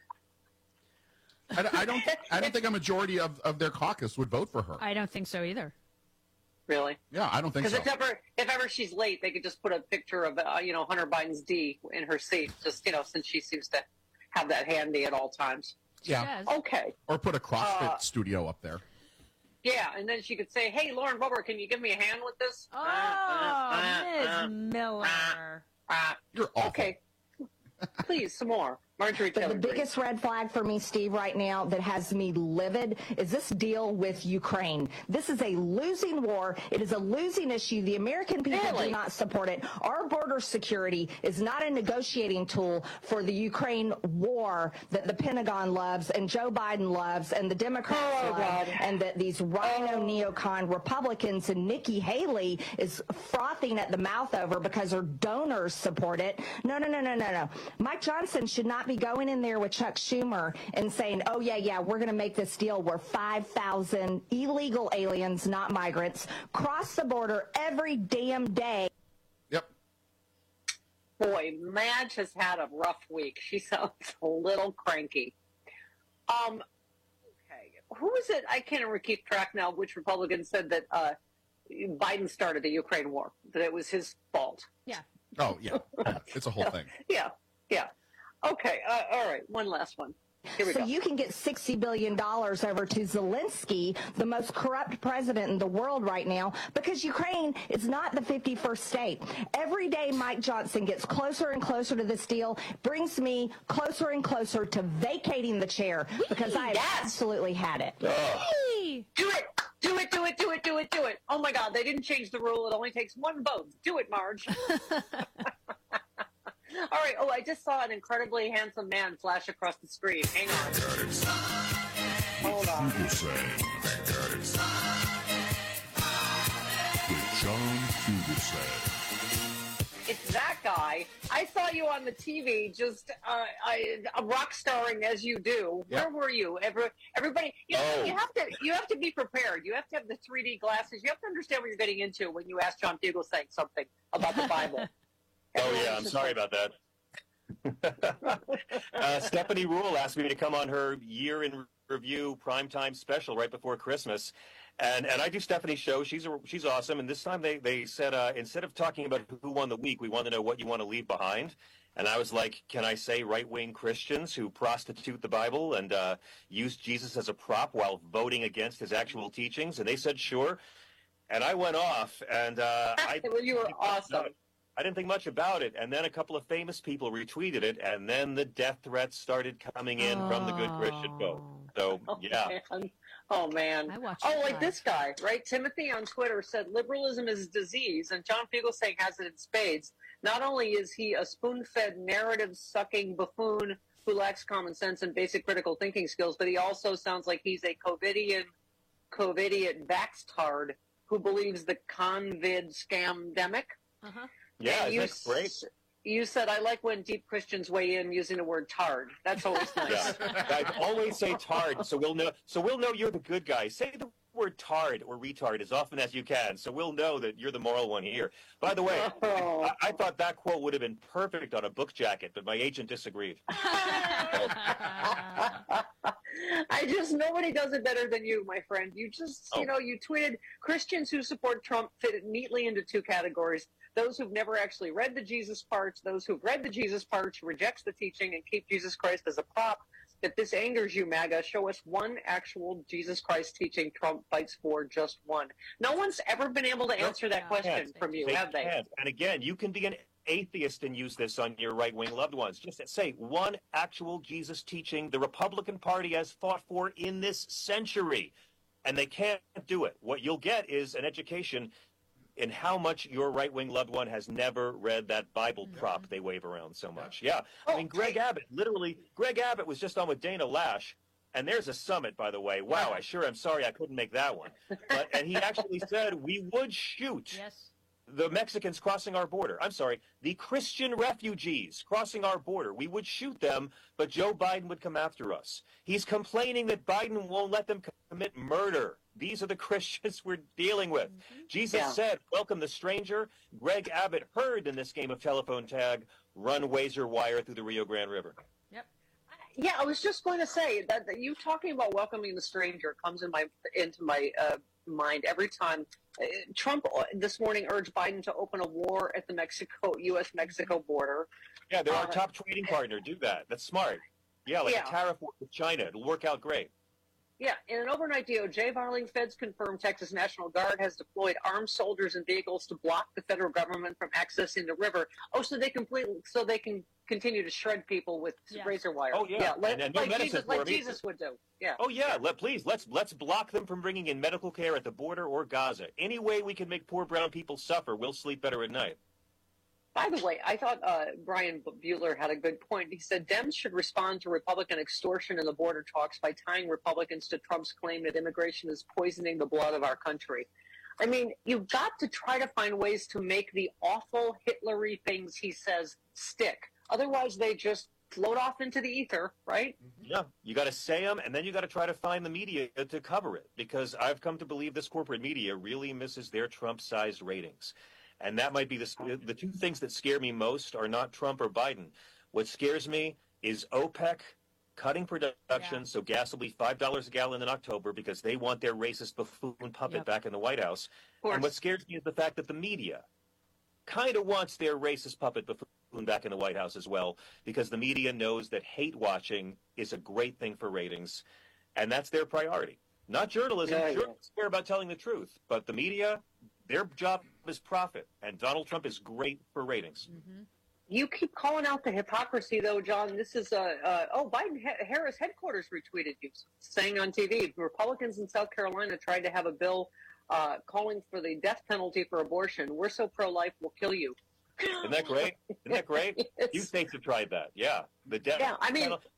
[SPEAKER 8] I, I don't. I don't think a majority of, of their caucus would vote for her.
[SPEAKER 24] I don't think so either.
[SPEAKER 21] Really?
[SPEAKER 8] Yeah, I don't think
[SPEAKER 21] Because
[SPEAKER 8] so.
[SPEAKER 21] if ever if ever she's late, they could just put a picture of uh, you know Hunter Biden's D in her seat. Just you know, since she seems to have that handy at all times.
[SPEAKER 8] Yeah.
[SPEAKER 21] Okay.
[SPEAKER 8] Or put a CrossFit
[SPEAKER 21] Uh,
[SPEAKER 8] studio up there.
[SPEAKER 21] Yeah, and then she could say, "Hey, Lauren Boebert, can you give me a hand with this?"
[SPEAKER 24] Oh, Miz Miller.
[SPEAKER 8] You're awful.
[SPEAKER 21] Okay. Please, some more. Marjorie
[SPEAKER 17] But
[SPEAKER 21] Taylor
[SPEAKER 17] the
[SPEAKER 21] Greene.
[SPEAKER 17] biggest red flag for me, Steve, right now that has me livid is this deal with Ukraine. This is a losing war. It is a losing issue. The American people
[SPEAKER 21] Really?
[SPEAKER 17] do not support it. Our border security is not a negotiating tool for the Ukraine war that the Pentagon loves and Joe Biden loves and the Democrats
[SPEAKER 21] Oh,
[SPEAKER 17] love
[SPEAKER 21] God.
[SPEAKER 17] and that these rhino neocon Republicans and Nikki Haley is frothing at the mouth over because her donors support it. No, no, no, no, no, no. Mike Johnson should not be going in there with Chuck Schumer and saying, oh, yeah, yeah, we're going to make this deal where five thousand illegal aliens, not migrants, cross the border every damn day.
[SPEAKER 8] Yep.
[SPEAKER 21] Boy, Madge has had a rough week. She sounds a little cranky. Um, okay, who is it? I can't even keep track now. Which Republican said that uh, Biden started the Ukraine war? That it was his fault.
[SPEAKER 24] Yeah.
[SPEAKER 8] Oh, yeah. It's a whole thing.
[SPEAKER 21] Yeah, yeah. Okay, uh, all right. One last one. Here we
[SPEAKER 17] So
[SPEAKER 21] go.
[SPEAKER 17] you can get sixty billion dollars over to Zelensky, the most corrupt president in the world right now, because Ukraine is not the fifty-first state. Every day Mike Johnson gets closer and closer to this deal, brings me closer and closer to vacating the chair because I have
[SPEAKER 21] Yes.
[SPEAKER 17] absolutely had it.
[SPEAKER 21] Whee! Do it! Do it, do it, do it, do it, do it. Oh my God, they didn't change the rule. It only takes one vote. Do it, Marge. All right. Oh, I just saw an incredibly handsome man flash across the screen. Hang on. Hold on.
[SPEAKER 1] John Fugelsang.
[SPEAKER 21] It's that guy. I saw you on the T V, just uh, I, uh, rock starring as you do.
[SPEAKER 8] Yeah.
[SPEAKER 21] Where were you? Every, everybody, you, know,
[SPEAKER 22] Oh.
[SPEAKER 21] you have to, you have to be prepared. You have to have the three D glasses. You have to understand what you're getting into when you ask John Fugelsang something about the Bible.
[SPEAKER 18] Oh, yeah, I'm sorry about that. uh, Stephanie Rule asked me to come on her year in review primetime special right before Christmas. And and I do Stephanie's show. She's a, she's awesome. And this time they, they said, uh, instead of talking about who won the week, we want to know what you want to leave behind. And I was like, can I say right-wing Christians who prostitute the Bible and uh, use Jesus as a prop while voting against his actual teachings? And they said, sure. And I went off, and uh, I
[SPEAKER 21] well, you were awesome.
[SPEAKER 18] I didn't think much about it. And then a couple of famous people retweeted it, and then the death threats started coming in oh. from the Good Christian vote. So,
[SPEAKER 21] oh,
[SPEAKER 18] yeah.
[SPEAKER 21] Man. Oh, man.
[SPEAKER 24] I watched
[SPEAKER 21] oh, like
[SPEAKER 24] live.
[SPEAKER 21] this guy, right? Timothy on Twitter said liberalism is a disease, and John Fugelsang has it in spades. Not only is he a spoon-fed, narrative-sucking buffoon who lacks common sense and basic critical thinking skills, but he also sounds like he's a COVIDian, COVIDiot vaxtard who believes the convid scamdemic.
[SPEAKER 24] Uh-huh.
[SPEAKER 18] Yeah,
[SPEAKER 21] you,
[SPEAKER 18] that's great.
[SPEAKER 21] You said, I like when deep Christians weigh in using the word tard. That's always nice.
[SPEAKER 18] Yeah. I always say tard, so we'll know. So we'll know you're the good guy. Say the word tard or retard as often as you can, so we'll know that you're the moral one here. By the way,
[SPEAKER 21] Oh.
[SPEAKER 18] I, I thought that quote would have been perfect on a book jacket, but my agent disagreed.
[SPEAKER 21] I just, nobody does it better than you, my friend. You just,
[SPEAKER 18] Oh.
[SPEAKER 21] you know, you tweeted Christians who support Trump fit it neatly into two categories. Those who've never actually read the Jesus parts, those who've read the Jesus parts, rejects the teaching, and keep Jesus Christ as a prop. If this angers you, MAGA, show us one actual Jesus Christ teaching Trump fights for, just one. No one's ever been able to answer that question
[SPEAKER 18] Can't.
[SPEAKER 21] from you,
[SPEAKER 18] They
[SPEAKER 21] have they?
[SPEAKER 18] can't. And again, you can be an atheist and use this on your right-wing loved ones. Just say one actual Jesus teaching the Republican Party has fought for in this century. And they can't do it. What you'll get is an education in how much your right-wing loved one has never read that Bible prop they wave around so much. Yeah. I mean, Greg Abbott, literally, Greg Abbott was just on with Dana Lash, and there's a summit, by the way. Wow, I sure am sorry I couldn't make that one. But, and he actually said we would shoot
[SPEAKER 24] Yes.
[SPEAKER 18] the Mexicans crossing our border. I'm sorry, the Christian refugees crossing our border. We would shoot them, but Joe Biden would come after us. He's complaining that Biden won't let them commit murder. These are the Christians we're dealing with. Jesus
[SPEAKER 21] Yeah.
[SPEAKER 18] said, welcome the stranger. Greg Abbott heard in this game of telephone tag, run Wazer wire through the Rio Grande River.
[SPEAKER 21] Yeah, I was just going to say that, that you talking about welcoming the stranger comes in my into my uh, mind every time. Uh, Trump uh, this morning urged Biden to open a war at the Mexico U S Mexico border.
[SPEAKER 18] Yeah, they're our
[SPEAKER 21] Uh,
[SPEAKER 18] top trading partner. Do that. That's smart. Yeah, like
[SPEAKER 21] Yeah.
[SPEAKER 18] a tariff war with China. It'll work out great.
[SPEAKER 21] Yeah, in an overnight D O J filing, feds confirmed Texas National Guard has deployed armed soldiers and vehicles to block the federal government from accessing the river. Oh, so they completely, so they can continue to shred people with
[SPEAKER 24] Yes.
[SPEAKER 21] razor wire.
[SPEAKER 18] Oh, yeah.
[SPEAKER 21] like,
[SPEAKER 18] And- and no
[SPEAKER 21] like
[SPEAKER 18] medicine
[SPEAKER 21] Jesus,
[SPEAKER 18] for
[SPEAKER 21] like
[SPEAKER 18] them either.
[SPEAKER 21] Jesus would do. Yeah.
[SPEAKER 18] Oh yeah, let please let's let's block them from bringing in medical care at the border or Gaza. Any way we can make poor brown people suffer, we'll sleep better at night.
[SPEAKER 21] By the way, I thought uh, Brian Bueller had a good point. He said Dems should respond to Republican extortion in the border talks by tying Republicans to Trump's claim that immigration is poisoning the blood of our country. I mean, you've got to try to find ways to make the awful Hitlery things he says stick. Otherwise, they just float off into the ether, right?
[SPEAKER 18] Yeah, you got to say them, and then you got to try to find the media to cover it. Because I've come to believe this corporate media really misses their Trump-sized ratings. And that might be the, the two things that scare me most are not Trump or Biden. What scares me is OPEC cutting production,
[SPEAKER 24] Yeah.
[SPEAKER 18] so gas will be five dollars a gallon in October because they want their racist buffoon puppet
[SPEAKER 24] Yep.
[SPEAKER 18] back in the White House.
[SPEAKER 21] course.
[SPEAKER 18] And what scares me is the fact that the media kind of wants their racist puppet buffoon back in the White House as well, because the media knows that hate watching is a great thing for ratings, and that's their priority. Not journalism.
[SPEAKER 21] Yeah, yeah.
[SPEAKER 18] Journalists care about telling the truth, but the media, their job is profit, and Donald Trump is great for ratings.
[SPEAKER 21] You keep calling out the hypocrisy, though, John. This is, uh, uh, oh, Biden ha- Harris headquarters retweeted you, saying on T V, Republicans in South Carolina tried to have a bill uh, calling for the death penalty for abortion. We're so pro-life, we'll kill you.
[SPEAKER 18] Isn't that great? Isn't that great?
[SPEAKER 21] Yes.
[SPEAKER 18] Few states have tried that. Yeah. The death
[SPEAKER 21] Yeah, I mean,
[SPEAKER 18] penalty-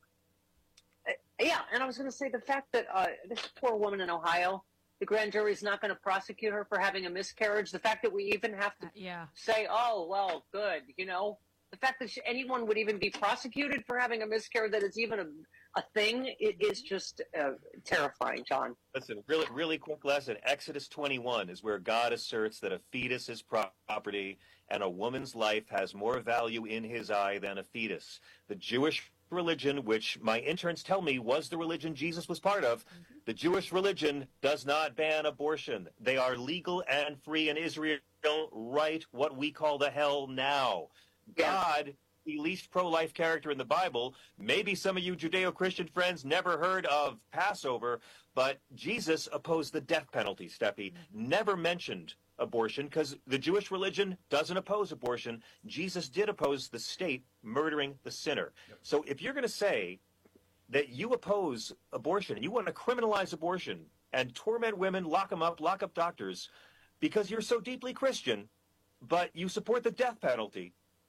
[SPEAKER 21] Yeah, and I was going to say the fact that uh, this poor woman in Ohio, the grand jury is not going to prosecute her for having a miscarriage. The fact that we even have to
[SPEAKER 24] Yeah.
[SPEAKER 21] say, oh, well, good, you know, the fact that sh- anyone would even be prosecuted for having a miscarriage, that it's even a, a thing, it is just uh, terrifying, John.
[SPEAKER 18] Listen, really, really quick lesson. Exodus twenty-one is where God asserts that a fetus is property and a woman's life has more value in his eye than a fetus. The Jewish religion, which my interns tell me was the religion Jesus was part of, the Jewish religion does not ban abortion. They are legal and free in Israel right what we call the hell now. God, the least pro-life character in the Bible, maybe some of you Judeo-Christian friends never heard of Passover, but Jesus opposed the death penalty, Steffi, never mentioned abortion because the Jewish religion doesn't oppose abortion. Jesus did oppose the state murdering the sinner. So if you're going to say that you oppose abortion and you want to criminalize abortion and torment women, lock them up, lock up doctors because you're so deeply Christian, but you support the death penalty,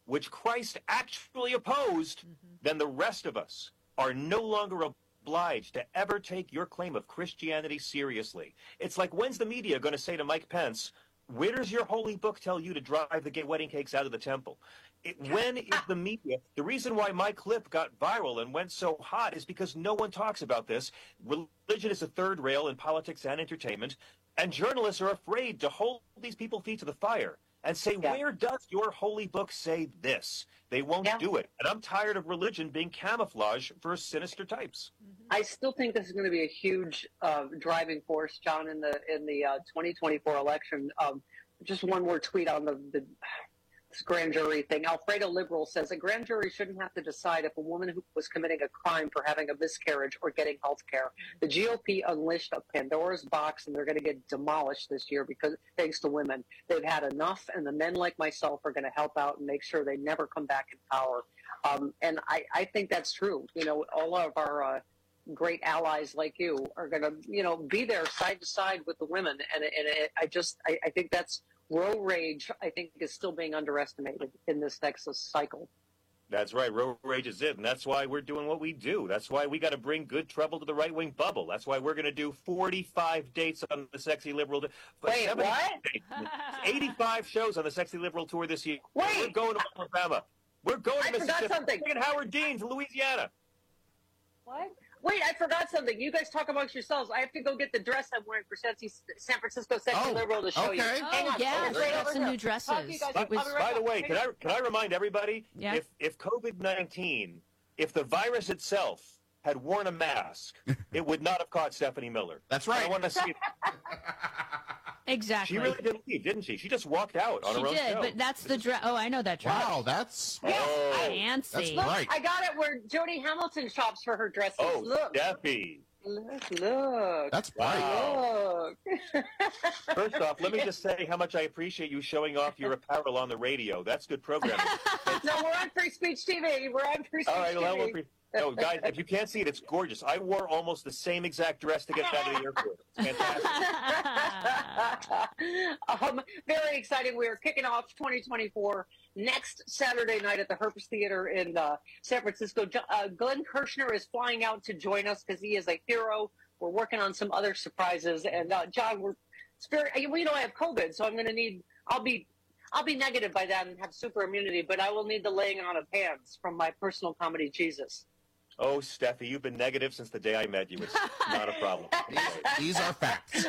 [SPEAKER 18] which Christ actually opposed, mm-hmm. then the rest of us are no longer obliged to ever take your claim of Christianity seriously. It's like, when's the media going to say to Mike Pence, where does your holy book tell you to drive the gay wedding cakes out of the temple? It, when is the media? The reason why my clip got viral and went so hot is because no one talks about this. Religion is a third rail in politics and entertainment, and journalists are afraid to hold these people feet to the fire and say, yeah. where does your holy book say this? They won't yeah. do it. And I'm tired of religion being camouflage for sinister types.
[SPEAKER 21] I still think this is going to be a huge uh, driving force, John, in the in the uh, twenty twenty-four election. Um, just one more tweet on the, the this grand jury thing. Alfredo Liberal says a grand jury shouldn't have to decide if a woman who was committing a crime for having a miscarriage or getting health care. The G O P unleashed a Pandora's box, and they're going to get demolished this year because thanks to women. They've had enough, and the men like myself are going to help out and make sure they never come back in power. Um, and I, I think that's true. You know, all of our uh, great allies like you are going to, you know, be there side to side with the women. And, and it, I just, I, I think that's road rage, I think, is still being underestimated in this next cycle.
[SPEAKER 18] That's right. Road rage is it. And that's why we're doing what we do. That's why we got to bring good trouble to the right-wing bubble. That's why we're going to do forty-five dates on the Sexy Liberal.
[SPEAKER 21] Wait, what?
[SPEAKER 18] eighty-five shows on the Sexy Liberal tour this year.
[SPEAKER 21] Wait.
[SPEAKER 18] We're going to Alabama. We're going to
[SPEAKER 21] I
[SPEAKER 18] Mississippi.
[SPEAKER 21] forgot something.
[SPEAKER 18] We're taking Howard Dean to Louisiana.
[SPEAKER 21] What? Wait, I forgot something. You guys talk amongst yourselves. I have to go get the dress I'm wearing for San Francisco Sexy
[SPEAKER 2] oh,
[SPEAKER 21] Liberal to show
[SPEAKER 2] okay.
[SPEAKER 21] you.
[SPEAKER 24] Oh,
[SPEAKER 21] Hang on.
[SPEAKER 24] yeah,
[SPEAKER 21] It's right
[SPEAKER 24] got
[SPEAKER 21] over
[SPEAKER 24] some
[SPEAKER 21] here.
[SPEAKER 24] new dresses.
[SPEAKER 21] Talk to you guys.
[SPEAKER 18] By,
[SPEAKER 21] I'll be right
[SPEAKER 18] by the
[SPEAKER 21] back.
[SPEAKER 18] way, can I can I remind everybody,
[SPEAKER 24] Yeah.
[SPEAKER 18] if if COVID nineteen, if the virus itself had worn a mask, it would not have caught Stephanie Miller.
[SPEAKER 2] That's right.
[SPEAKER 18] I want to see.
[SPEAKER 24] Exactly.
[SPEAKER 18] She really did leave, didn't she? She just walked out on
[SPEAKER 24] she
[SPEAKER 18] her own
[SPEAKER 24] did,
[SPEAKER 18] show.
[SPEAKER 24] but that's the dress. Oh, I know that dress.
[SPEAKER 2] Wow, that's
[SPEAKER 18] oh,
[SPEAKER 24] fancy.
[SPEAKER 2] That's
[SPEAKER 21] Look,
[SPEAKER 2] right.
[SPEAKER 21] I got it where Jody Hamilton shops for her dresses.
[SPEAKER 18] Oh,
[SPEAKER 21] Look.
[SPEAKER 18] Steffi.
[SPEAKER 21] Look, look.
[SPEAKER 2] That's right.
[SPEAKER 18] Wow.
[SPEAKER 21] Look.
[SPEAKER 18] First off, let me just say how much I appreciate you showing off your apparel on the radio. That's good programming.
[SPEAKER 21] No, we're on Free Speech T V. We're on Free Speech
[SPEAKER 18] All right, well,
[SPEAKER 21] T V.
[SPEAKER 18] we're no, guys, if you can't see it, it's gorgeous. I wore almost the same exact dress to get out of the airport. It's fantastic.
[SPEAKER 21] um, very exciting. We are kicking off twenty twenty-four next Saturday night at the Herbst Theater in uh, San Francisco. Uh, Glenn Kirshner is flying out to join us because he is a hero. We're working on some other surprises. And, uh, John, we're it's very, well, you know, I have COVID, so I'm going to need, I'll be, I'll be negative by then and have super immunity, but I will need the laying on of hands from my personal comedy Jesus.
[SPEAKER 18] Oh, Steffi, you've been negative since the day I met you. It's not a problem.
[SPEAKER 2] These are facts.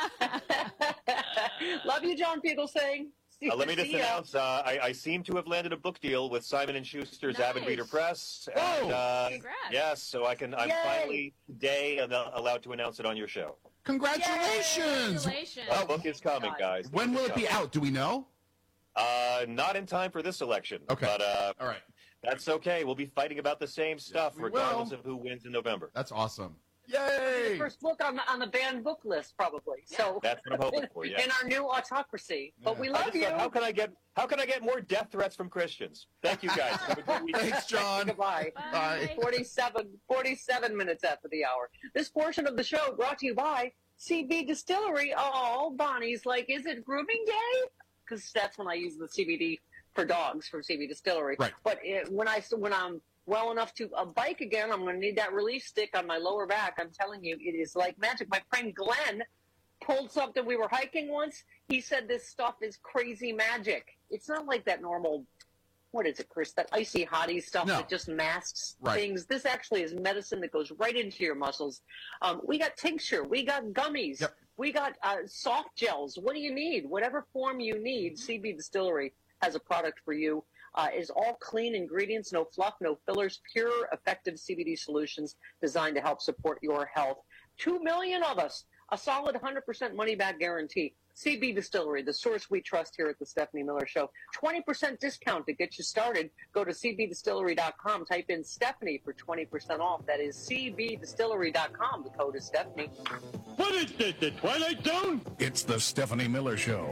[SPEAKER 21] Love you, John Fugelsang.
[SPEAKER 18] Uh, let me just announce, uh, I, I seem to have landed a book deal with Simon and Schuster's
[SPEAKER 24] Nice.
[SPEAKER 18] Avid Reader Press.
[SPEAKER 2] Oh,
[SPEAKER 18] And, uh,
[SPEAKER 24] congrats.
[SPEAKER 18] yes, so I can, I'm
[SPEAKER 21] Yay.
[SPEAKER 18] finally today allowed to announce it on your show.
[SPEAKER 2] Congratulations.
[SPEAKER 24] Congratulations.
[SPEAKER 18] The book is coming, guys.
[SPEAKER 2] When will it be out? Do we know?
[SPEAKER 18] Uh, not in time for this election.
[SPEAKER 2] Okay.
[SPEAKER 18] But uh,
[SPEAKER 2] All right.
[SPEAKER 18] that's okay. We'll be fighting about the same stuff,
[SPEAKER 2] we
[SPEAKER 18] regardless
[SPEAKER 2] will.
[SPEAKER 18] of who wins in November.
[SPEAKER 2] That's awesome.
[SPEAKER 21] The
[SPEAKER 2] Yay!
[SPEAKER 21] first book on the, on the banned book list, probably. So
[SPEAKER 18] That's what I'm hoping for. Yeah.
[SPEAKER 21] in our new autocracy. But we
[SPEAKER 18] I
[SPEAKER 21] love
[SPEAKER 18] just
[SPEAKER 21] you.
[SPEAKER 18] thought, how can I get how can I get more death threats from Christians? Thank you, guys. Have a good weekend.
[SPEAKER 2] Thanks, John.
[SPEAKER 21] Goodbye.
[SPEAKER 2] Bye.
[SPEAKER 21] forty-seven, forty-seven minutes after the hour. This portion of the show brought to you by C B Distillery. Oh, Bonnie's like, is it grooming day? Because that's when I use the C B D for dogs from C B Distillery.
[SPEAKER 2] Right.
[SPEAKER 21] But it, when I when I'm well enough to uh, bike again, I'm going to need that relief stick on my lower back. I'm telling you, it is like magic. My friend Glenn pulled something. We were hiking once. He said this stuff is crazy magic. It's not like that normal, what is it, Chris? That icy hottie stuff
[SPEAKER 2] No.
[SPEAKER 21] that just masks
[SPEAKER 2] Right.
[SPEAKER 21] things. This actually is medicine that goes right into your muscles. Um, we got tincture. We got gummies.
[SPEAKER 2] Yep.
[SPEAKER 21] We got uh, soft gels. What do you need? Whatever form you need, C B Distillery has a product for you. Uh, is all clean ingredients, no fluff, no fillers, pure, effective C B D solutions designed to help support your health. Two million of us, a solid one hundred percent money-back guarantee. C B Distillery, the source we trust here at the Stephanie Miller Show. twenty percent discount to get you started. Go to C B distillery dot com. Type in Stephanie for twenty percent off. That is C B distillery dot com. The code is Stephanie.
[SPEAKER 1] What is this, the Twilight Zone? It's the Stephanie Miller Show.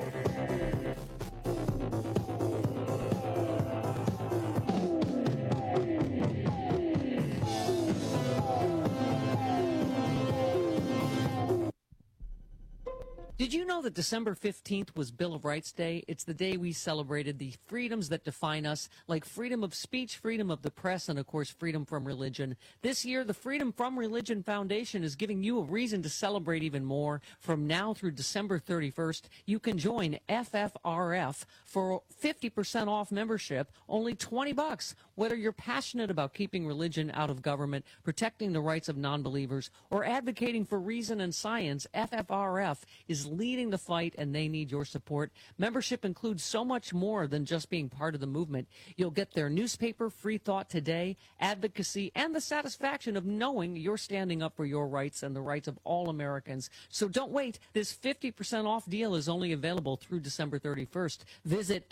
[SPEAKER 3] Did you know that December fifteenth was Bill of Rights Day? It's the day we celebrated the freedoms that define us, like freedom of speech, freedom of the press, and, of course, freedom from religion. This year, the Freedom from Religion Foundation is giving you a reason to celebrate even more. From now through December thirty-first, you can join F F R F for fifty percent off membership, only twenty bucks. Whether you're passionate about keeping religion out of government, protecting the rights of non-believers, or advocating for reason and science, F F R F is leading the fight, and they need your support. Membership includes so much more than just being part of the movement. You'll get their newspaper, Free Thought Today, advocacy, and the satisfaction of knowing you're standing up for your rights and the rights of all Americans. So don't wait. This fifty percent off deal is only available through December thirty-first. Visit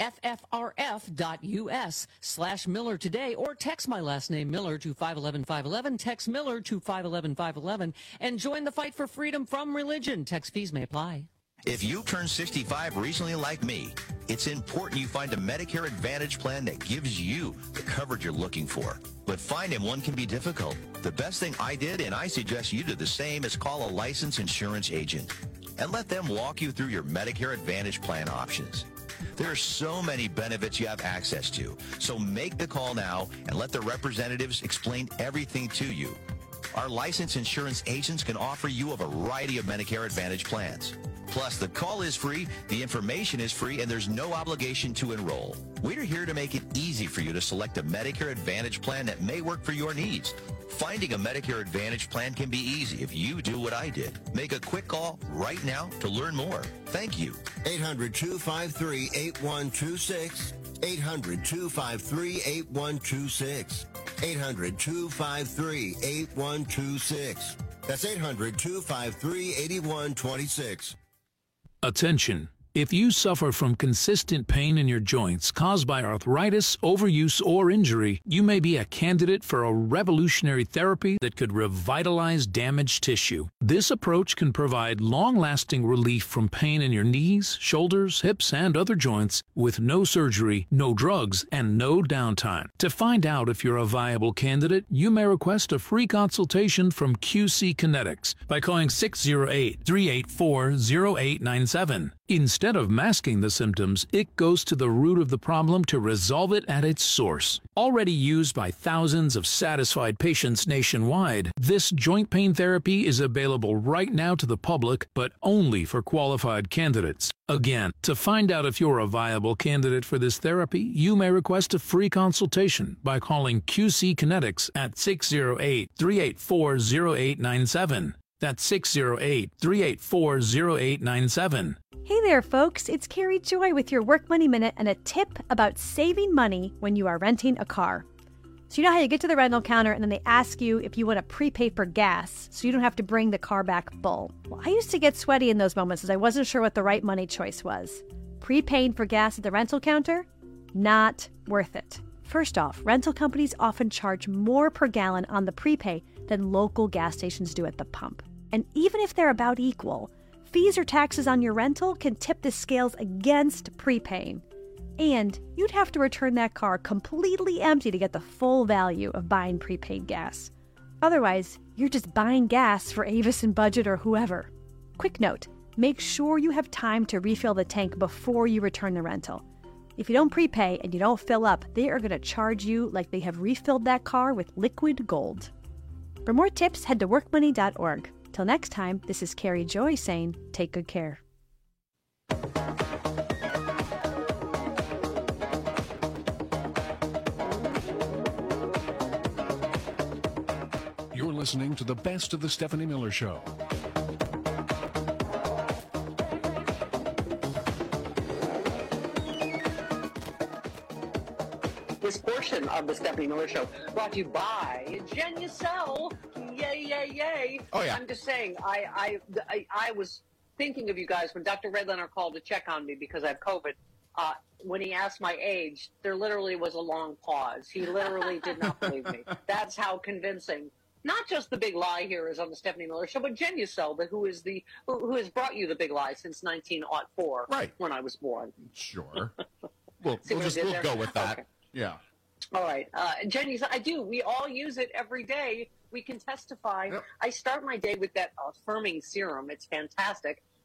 [SPEAKER 3] ffrf.us slash Miller today, or text my last name, Miller, to five one one five one one. Text Miller to five one one five one one and join the fight for freedom from religion. Text fees may apply.
[SPEAKER 4] If you turned sixty-five recently like me, it's important you find a Medicare Advantage plan that gives you the coverage you're looking for. But finding one can be difficult. The best thing I did, and I suggest you do the same, is call a licensed insurance agent and let them walk you through your Medicare Advantage plan options. There are so many benefits you have access to, so make the call now and let the representatives explain everything to you. Our licensed insurance agents can offer you a variety of Medicare Advantage plans. Plus, the call is free, the information is free, and there's no obligation to enroll. We're here to make it easy for you to select a Medicare Advantage plan that may work for your needs. Finding a Medicare Advantage plan can be easy if you do what I did. Make a quick call right now to learn more. Thank you.
[SPEAKER 7] eight hundred, two five three, eight one two six. eight hundred, two five three, eight one two six. eight hundred, two five three, eight one two six. That's eight hundred, two five three, eight one two six.
[SPEAKER 19] Attention. If you suffer from consistent pain in your joints caused by arthritis, overuse, or injury, you may be a candidate for a revolutionary therapy that could revitalize damaged tissue. This approach can provide long-lasting relief from pain in your knees, shoulders, hips, and other joints with no surgery, no drugs, and no downtime. To find out if you're a viable candidate, you may request a free consultation from Q C Kinetics by calling six oh eight, three eight four, oh eight nine seven. Instead of masking the symptoms, it goes to the root of the problem to resolve it at its source. Already used by thousands of satisfied patients nationwide, this joint pain therapy is available right now to the public, but only for qualified candidates. Again, to find out if you're a viable candidate for this therapy, you may request a free consultation by calling Q C Kinetics at six oh eight, three eight four, oh eight nine seven. That's six oh eight, three eight four, oh eight nine seven.
[SPEAKER 20] Hey there, folks. It's Carrie Joy with your Work Money Minute and a tip about saving money when you are renting a car. So you know how you get to the rental counter and then they ask you if you want to prepay for gas so you don't have to bring the car back full. Well, I used to get sweaty in those moments as I wasn't sure what the right money choice was. Prepaying for gas at the rental counter? Not worth it. First off, rental companies often charge more per gallon on the prepay than local gas stations do at the pump. And even if they're about equal, fees or taxes on your rental can tip the scales against prepaying. And you'd have to return that car completely empty to get the full value of buying prepaid gas. Otherwise, you're just buying gas for Avis and Budget or whoever. Quick note, make sure you have time to refill the tank before you return the rental. If you don't prepay and you don't fill up, they are going to charge you like they have refilled that car with liquid gold. For more tips, head to work money dot org. Till next time, this is Carrie Joy saying, take good care.
[SPEAKER 1] You're listening to the best of the Stephanie Miller Show.
[SPEAKER 21] This portion of the Stephanie Miller Show brought to you by Genucel. Yay, yay, yay.
[SPEAKER 2] Oh, yeah.
[SPEAKER 21] I'm just saying, I, I, I, I was thinking of you guys when Doctor Redlener called to check on me because I have COVID. Uh, when he asked my age, there literally was a long pause. He literally did not believe me. That's how convincing. Not just the big lie here is on the Stephanie Miller Show, but Genucel, but who is the who, who has brought you the big lie since nineteen oh four,
[SPEAKER 2] right,
[SPEAKER 21] when I was born.
[SPEAKER 2] Sure. We'll,
[SPEAKER 21] See
[SPEAKER 2] we'll
[SPEAKER 21] what I
[SPEAKER 2] just
[SPEAKER 21] did
[SPEAKER 2] we'll
[SPEAKER 21] there?
[SPEAKER 2] go with that.
[SPEAKER 21] Okay.
[SPEAKER 2] Yeah.
[SPEAKER 21] All right. Uh, Genucel, I do. We all use it every day. We can testify.
[SPEAKER 2] Yep.
[SPEAKER 21] I start my day with that affirming serum. It's fantastic.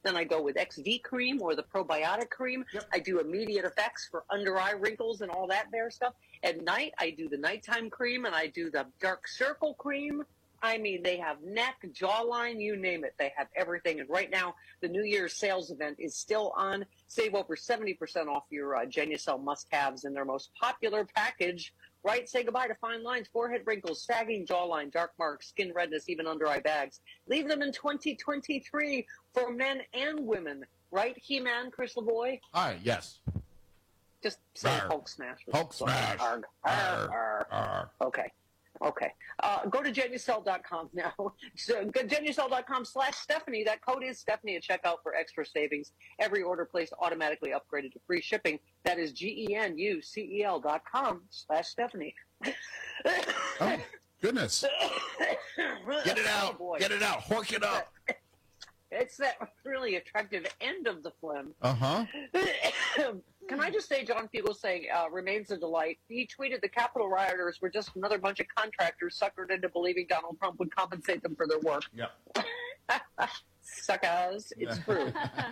[SPEAKER 21] Then I go with X V cream or the probiotic cream. Yep. I do immediate effects for under eye wrinkles and all that bear stuff. At night, I do the nighttime cream, and I do the dark circle cream. I mean, they have neck, jawline, you name it. They have everything. And right now, the New Year's sales event is still on. Save over seventy percent off your uh, Genucel must-haves in their most popular package. Right? Say goodbye to fine lines, forehead wrinkles, sagging jawline, dark marks, skin redness, even under-eye bags. Leave them in twenty twenty-three for men and women. Right, He-Man, Chris LaVoy?
[SPEAKER 2] Hi, yes.
[SPEAKER 21] Just say Arr. Hulk smash.
[SPEAKER 2] Hulk smash.
[SPEAKER 21] Arr, arr, arr. Arr. Okay. Okay. Uh, go to Genucel dot com now. So, Genucel dot com slash Stephanie. That code is Stephanie at checkout for extra savings. Every order placed automatically upgraded to free shipping. That is G E N U C E L dot com slash Stephanie.
[SPEAKER 2] Oh, goodness. Get it out.
[SPEAKER 21] Oh,
[SPEAKER 2] Get it out. Hork it up.
[SPEAKER 21] It's that really attractive end of the phlegm.
[SPEAKER 2] Uh-huh.
[SPEAKER 21] Can I just say, John Fugel saying, uh, remains a delight. He tweeted the Capitol rioters were just another bunch of contractors suckered into believing Donald Trump would compensate them for their work.
[SPEAKER 2] Yeah.
[SPEAKER 21] Suckers. It's true.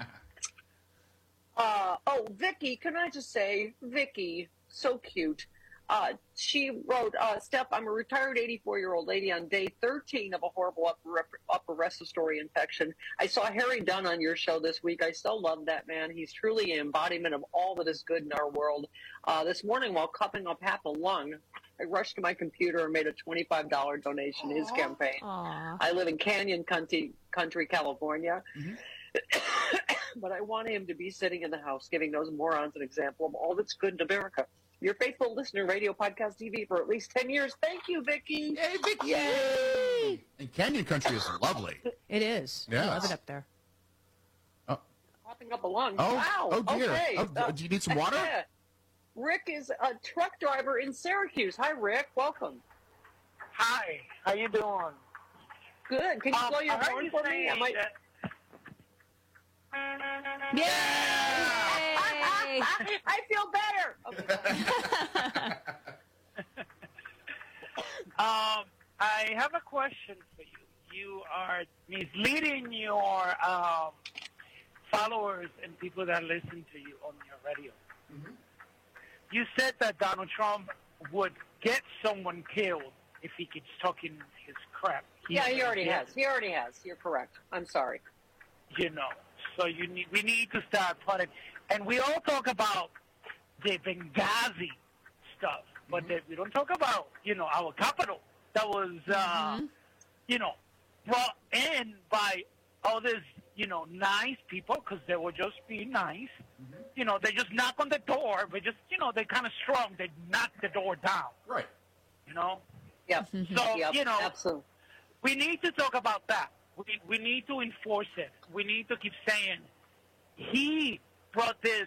[SPEAKER 21] uh, oh, Vicky, can I just say, Vicky, so cute. Uh, she wrote, uh, Steph, I'm a retired eighty-four-year-old lady on day thirteen of a horrible upper, upper respiratory infection. I saw Harry Dunn on your show this week. I still love that man. He's truly an embodiment of all that is good in our world. Uh, this morning, while cupping up half a lung, I rushed to my computer and made a twenty-five dollars donation to his campaign.
[SPEAKER 24] Aww.
[SPEAKER 21] I live in Canyon Country, country California.
[SPEAKER 24] Mm-hmm.
[SPEAKER 21] But I want him to be sitting in the house giving those morons an example of all that's good in America. Your faithful listener, radio, podcast, T V for at least ten years. Thank you, Vicky.
[SPEAKER 2] Hey, Vicky.
[SPEAKER 21] Yay.
[SPEAKER 2] And Canyon Country is lovely.
[SPEAKER 3] It is.
[SPEAKER 2] Yes.
[SPEAKER 3] I love it up there.
[SPEAKER 2] Oh.
[SPEAKER 21] Popping up a lung.
[SPEAKER 2] Oh,
[SPEAKER 21] wow.
[SPEAKER 2] oh dear.
[SPEAKER 21] Okay.
[SPEAKER 2] Oh,
[SPEAKER 21] Uh,
[SPEAKER 2] do you need some water?
[SPEAKER 21] yeah. Rick is a truck driver in Syracuse. Hi, Rick. Welcome.
[SPEAKER 9] Hi. How you doing?
[SPEAKER 21] Good. Can you
[SPEAKER 9] Um,
[SPEAKER 21] blow your
[SPEAKER 9] I heard
[SPEAKER 21] horn
[SPEAKER 9] you
[SPEAKER 21] for me?
[SPEAKER 9] saying
[SPEAKER 21] I might...
[SPEAKER 9] that-
[SPEAKER 21] Yay! I feel better. Okay.
[SPEAKER 9] Um, I have a question for you. You are misleading your um, followers and people that listen to you on your radio.
[SPEAKER 2] Mm-hmm.
[SPEAKER 9] You said that Donald Trump would get someone killed if he keeps talking his crap.
[SPEAKER 21] Yeah, he already
[SPEAKER 9] Yeah.
[SPEAKER 21] has. He already has. You're correct. I'm sorry.
[SPEAKER 9] You know, so you need we need to start putting, and we all talk about the Benghazi stuff, but mm-hmm. the, we don't talk about you know our capital that was uh,
[SPEAKER 24] Mm-hmm.
[SPEAKER 9] you know brought in by all these you know nice people because they were just being nice. Mm-hmm. You know, they just knock on the door, but just you know they're kind of strong. They knock the door down.
[SPEAKER 2] Right.
[SPEAKER 9] You know.
[SPEAKER 21] Yep.
[SPEAKER 9] So
[SPEAKER 21] yep.
[SPEAKER 9] you know,
[SPEAKER 21] absolutely.
[SPEAKER 9] we need to talk about that. We, we need to enforce it. We need to keep saying, he brought this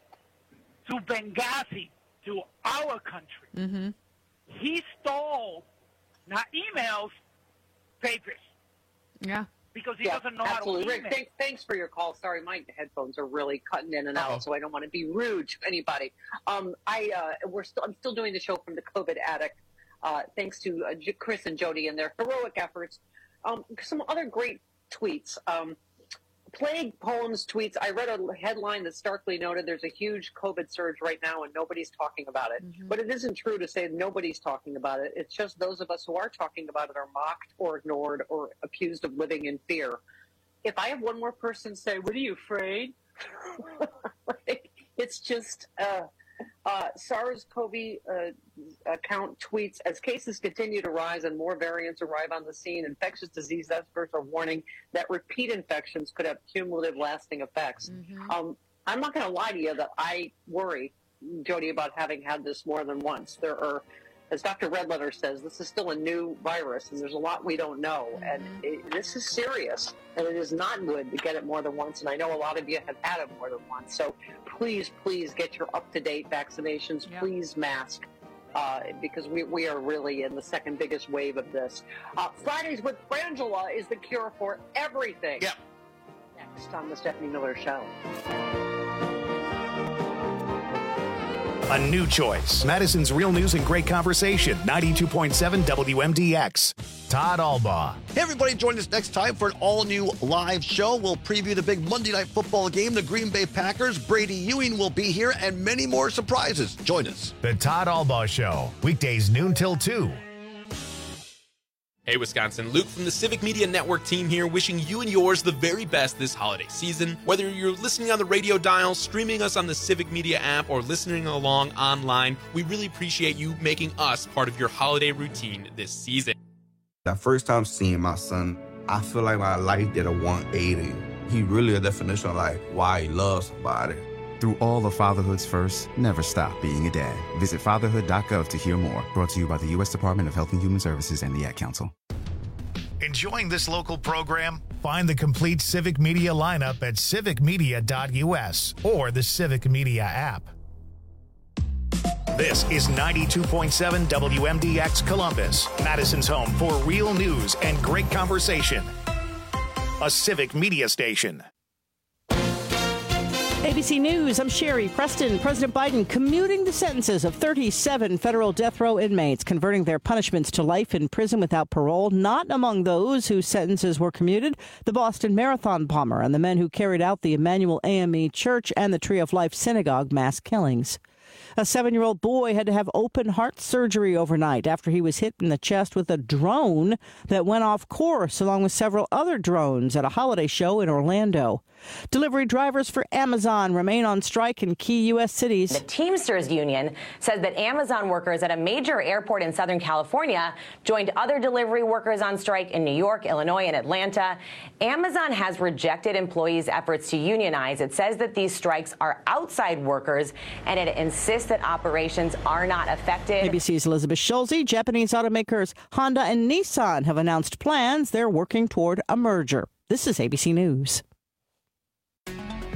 [SPEAKER 9] to Benghazi, to our country.
[SPEAKER 24] Mm-hmm.
[SPEAKER 9] He stole, not emails, papers.
[SPEAKER 24] Yeah.
[SPEAKER 9] Because he
[SPEAKER 21] Yeah,
[SPEAKER 9] doesn't know
[SPEAKER 21] absolutely.
[SPEAKER 9] how to
[SPEAKER 21] Rick,
[SPEAKER 9] email.
[SPEAKER 21] thank, thanks for your call. Sorry, my headphones are really cutting in and out,
[SPEAKER 2] Uh-oh.
[SPEAKER 21] so I don't want to be rude to anybody. Um, I uh, we're still I'm still doing the show from the COVID attic. Uh, thanks to uh, J- Chris and Jody and their heroic efforts. Um, some other great tweets. Um, Plague Poems tweets. I read a headline that starkly noted there's a huge COVID surge right now and nobody's talking about it.
[SPEAKER 24] Mm-hmm.
[SPEAKER 21] But it isn't true to say nobody's talking about it. It's just those of us who are talking about it are mocked or ignored or accused of living in fear. If I have one more person say, "What are you afraid?" like, it's just... Uh, Uh, SARS-CoV uh, account tweets, as cases continue to rise and more variants arrive on the scene, infectious disease experts are warning that repeat infections could have cumulative lasting effects.
[SPEAKER 24] Mm-hmm.
[SPEAKER 21] Um, I'm not going to lie to you that I worry, Jody, about having had this more than once. There are, as Doctor Redletter says, this is still a new virus, and there's a lot we don't know. Mm-hmm. And it, this is serious, and it is not good to get it more than once. And I know a lot of you have had it more than once. So please, please get your up-to-date vaccinations.
[SPEAKER 24] Yeah.
[SPEAKER 21] Please mask, uh, because we, we are really in the second biggest wave of this. Uh, Fridays with Frangela is the cure for everything.
[SPEAKER 2] Yep.
[SPEAKER 21] Next on the Stephanie Miller Show.
[SPEAKER 5] A new choice. Madison's Real News and Great Conversation. ninety-two point seven W M D X. Todd Albaugh.
[SPEAKER 6] Hey, everybody, join us next time for an all-new live show. We'll preview the big Monday Night Football game, the Green Bay Packers. Brady Ewing will be here, and many more surprises. Join us.
[SPEAKER 5] The Todd Albaugh Show. Weekdays noon till two.
[SPEAKER 10] Hey, Wisconsin, Luke from the Civic Media Network team here, wishing you and yours the very best this holiday season. Whether you're listening on the radio dial, streaming us on the Civic Media app, or listening along online, we really appreciate you making us part of your holiday routine this season.
[SPEAKER 16] The first time seeing my son, I feel like my life did a one eighty. He really a definition of like why he loves somebody.
[SPEAKER 23] Through all of fatherhood's first, never stop being a dad. Visit fatherhood dot gov to hear more. Brought to you by the U S Department of Health and Human Services and the Ad Council.
[SPEAKER 5] Enjoying this local program? Find the complete Civic Media lineup at civic media dot U S or the Civic Media app. This is ninety-two point seven W M D X Columbus, Madison's home for real news and great conversation. A Civic Media station.
[SPEAKER 25] A B C News, I'm Sherry Preston. President Biden commuting the sentences of thirty-seven federal death row inmates, converting their punishments to life in prison without parole. Not among those whose sentences were commuted, the Boston Marathon bomber and the men who carried out the Emmanuel A M E Church and the Tree of Life Synagogue mass killings. A seven-year-old boy had to have open heart surgery overnight after he was hit in the chest with a drone that went off course, along with several other drones at a holiday show in Orlando. Delivery drivers for Amazon remain on strike in key U S cities.
[SPEAKER 26] The Teamsters Union says that Amazon workers at a major airport in Southern California joined other delivery workers on strike in New York, Illinois, and Atlanta. Amazon has rejected employees' efforts to unionize. It says that these strikes are outside workers, and it insists that operations are not affected.
[SPEAKER 25] A B C's Elizabeth Schulze. Japanese automakers Honda and Nissan have announced plans they're working toward a merger. This is A B C News.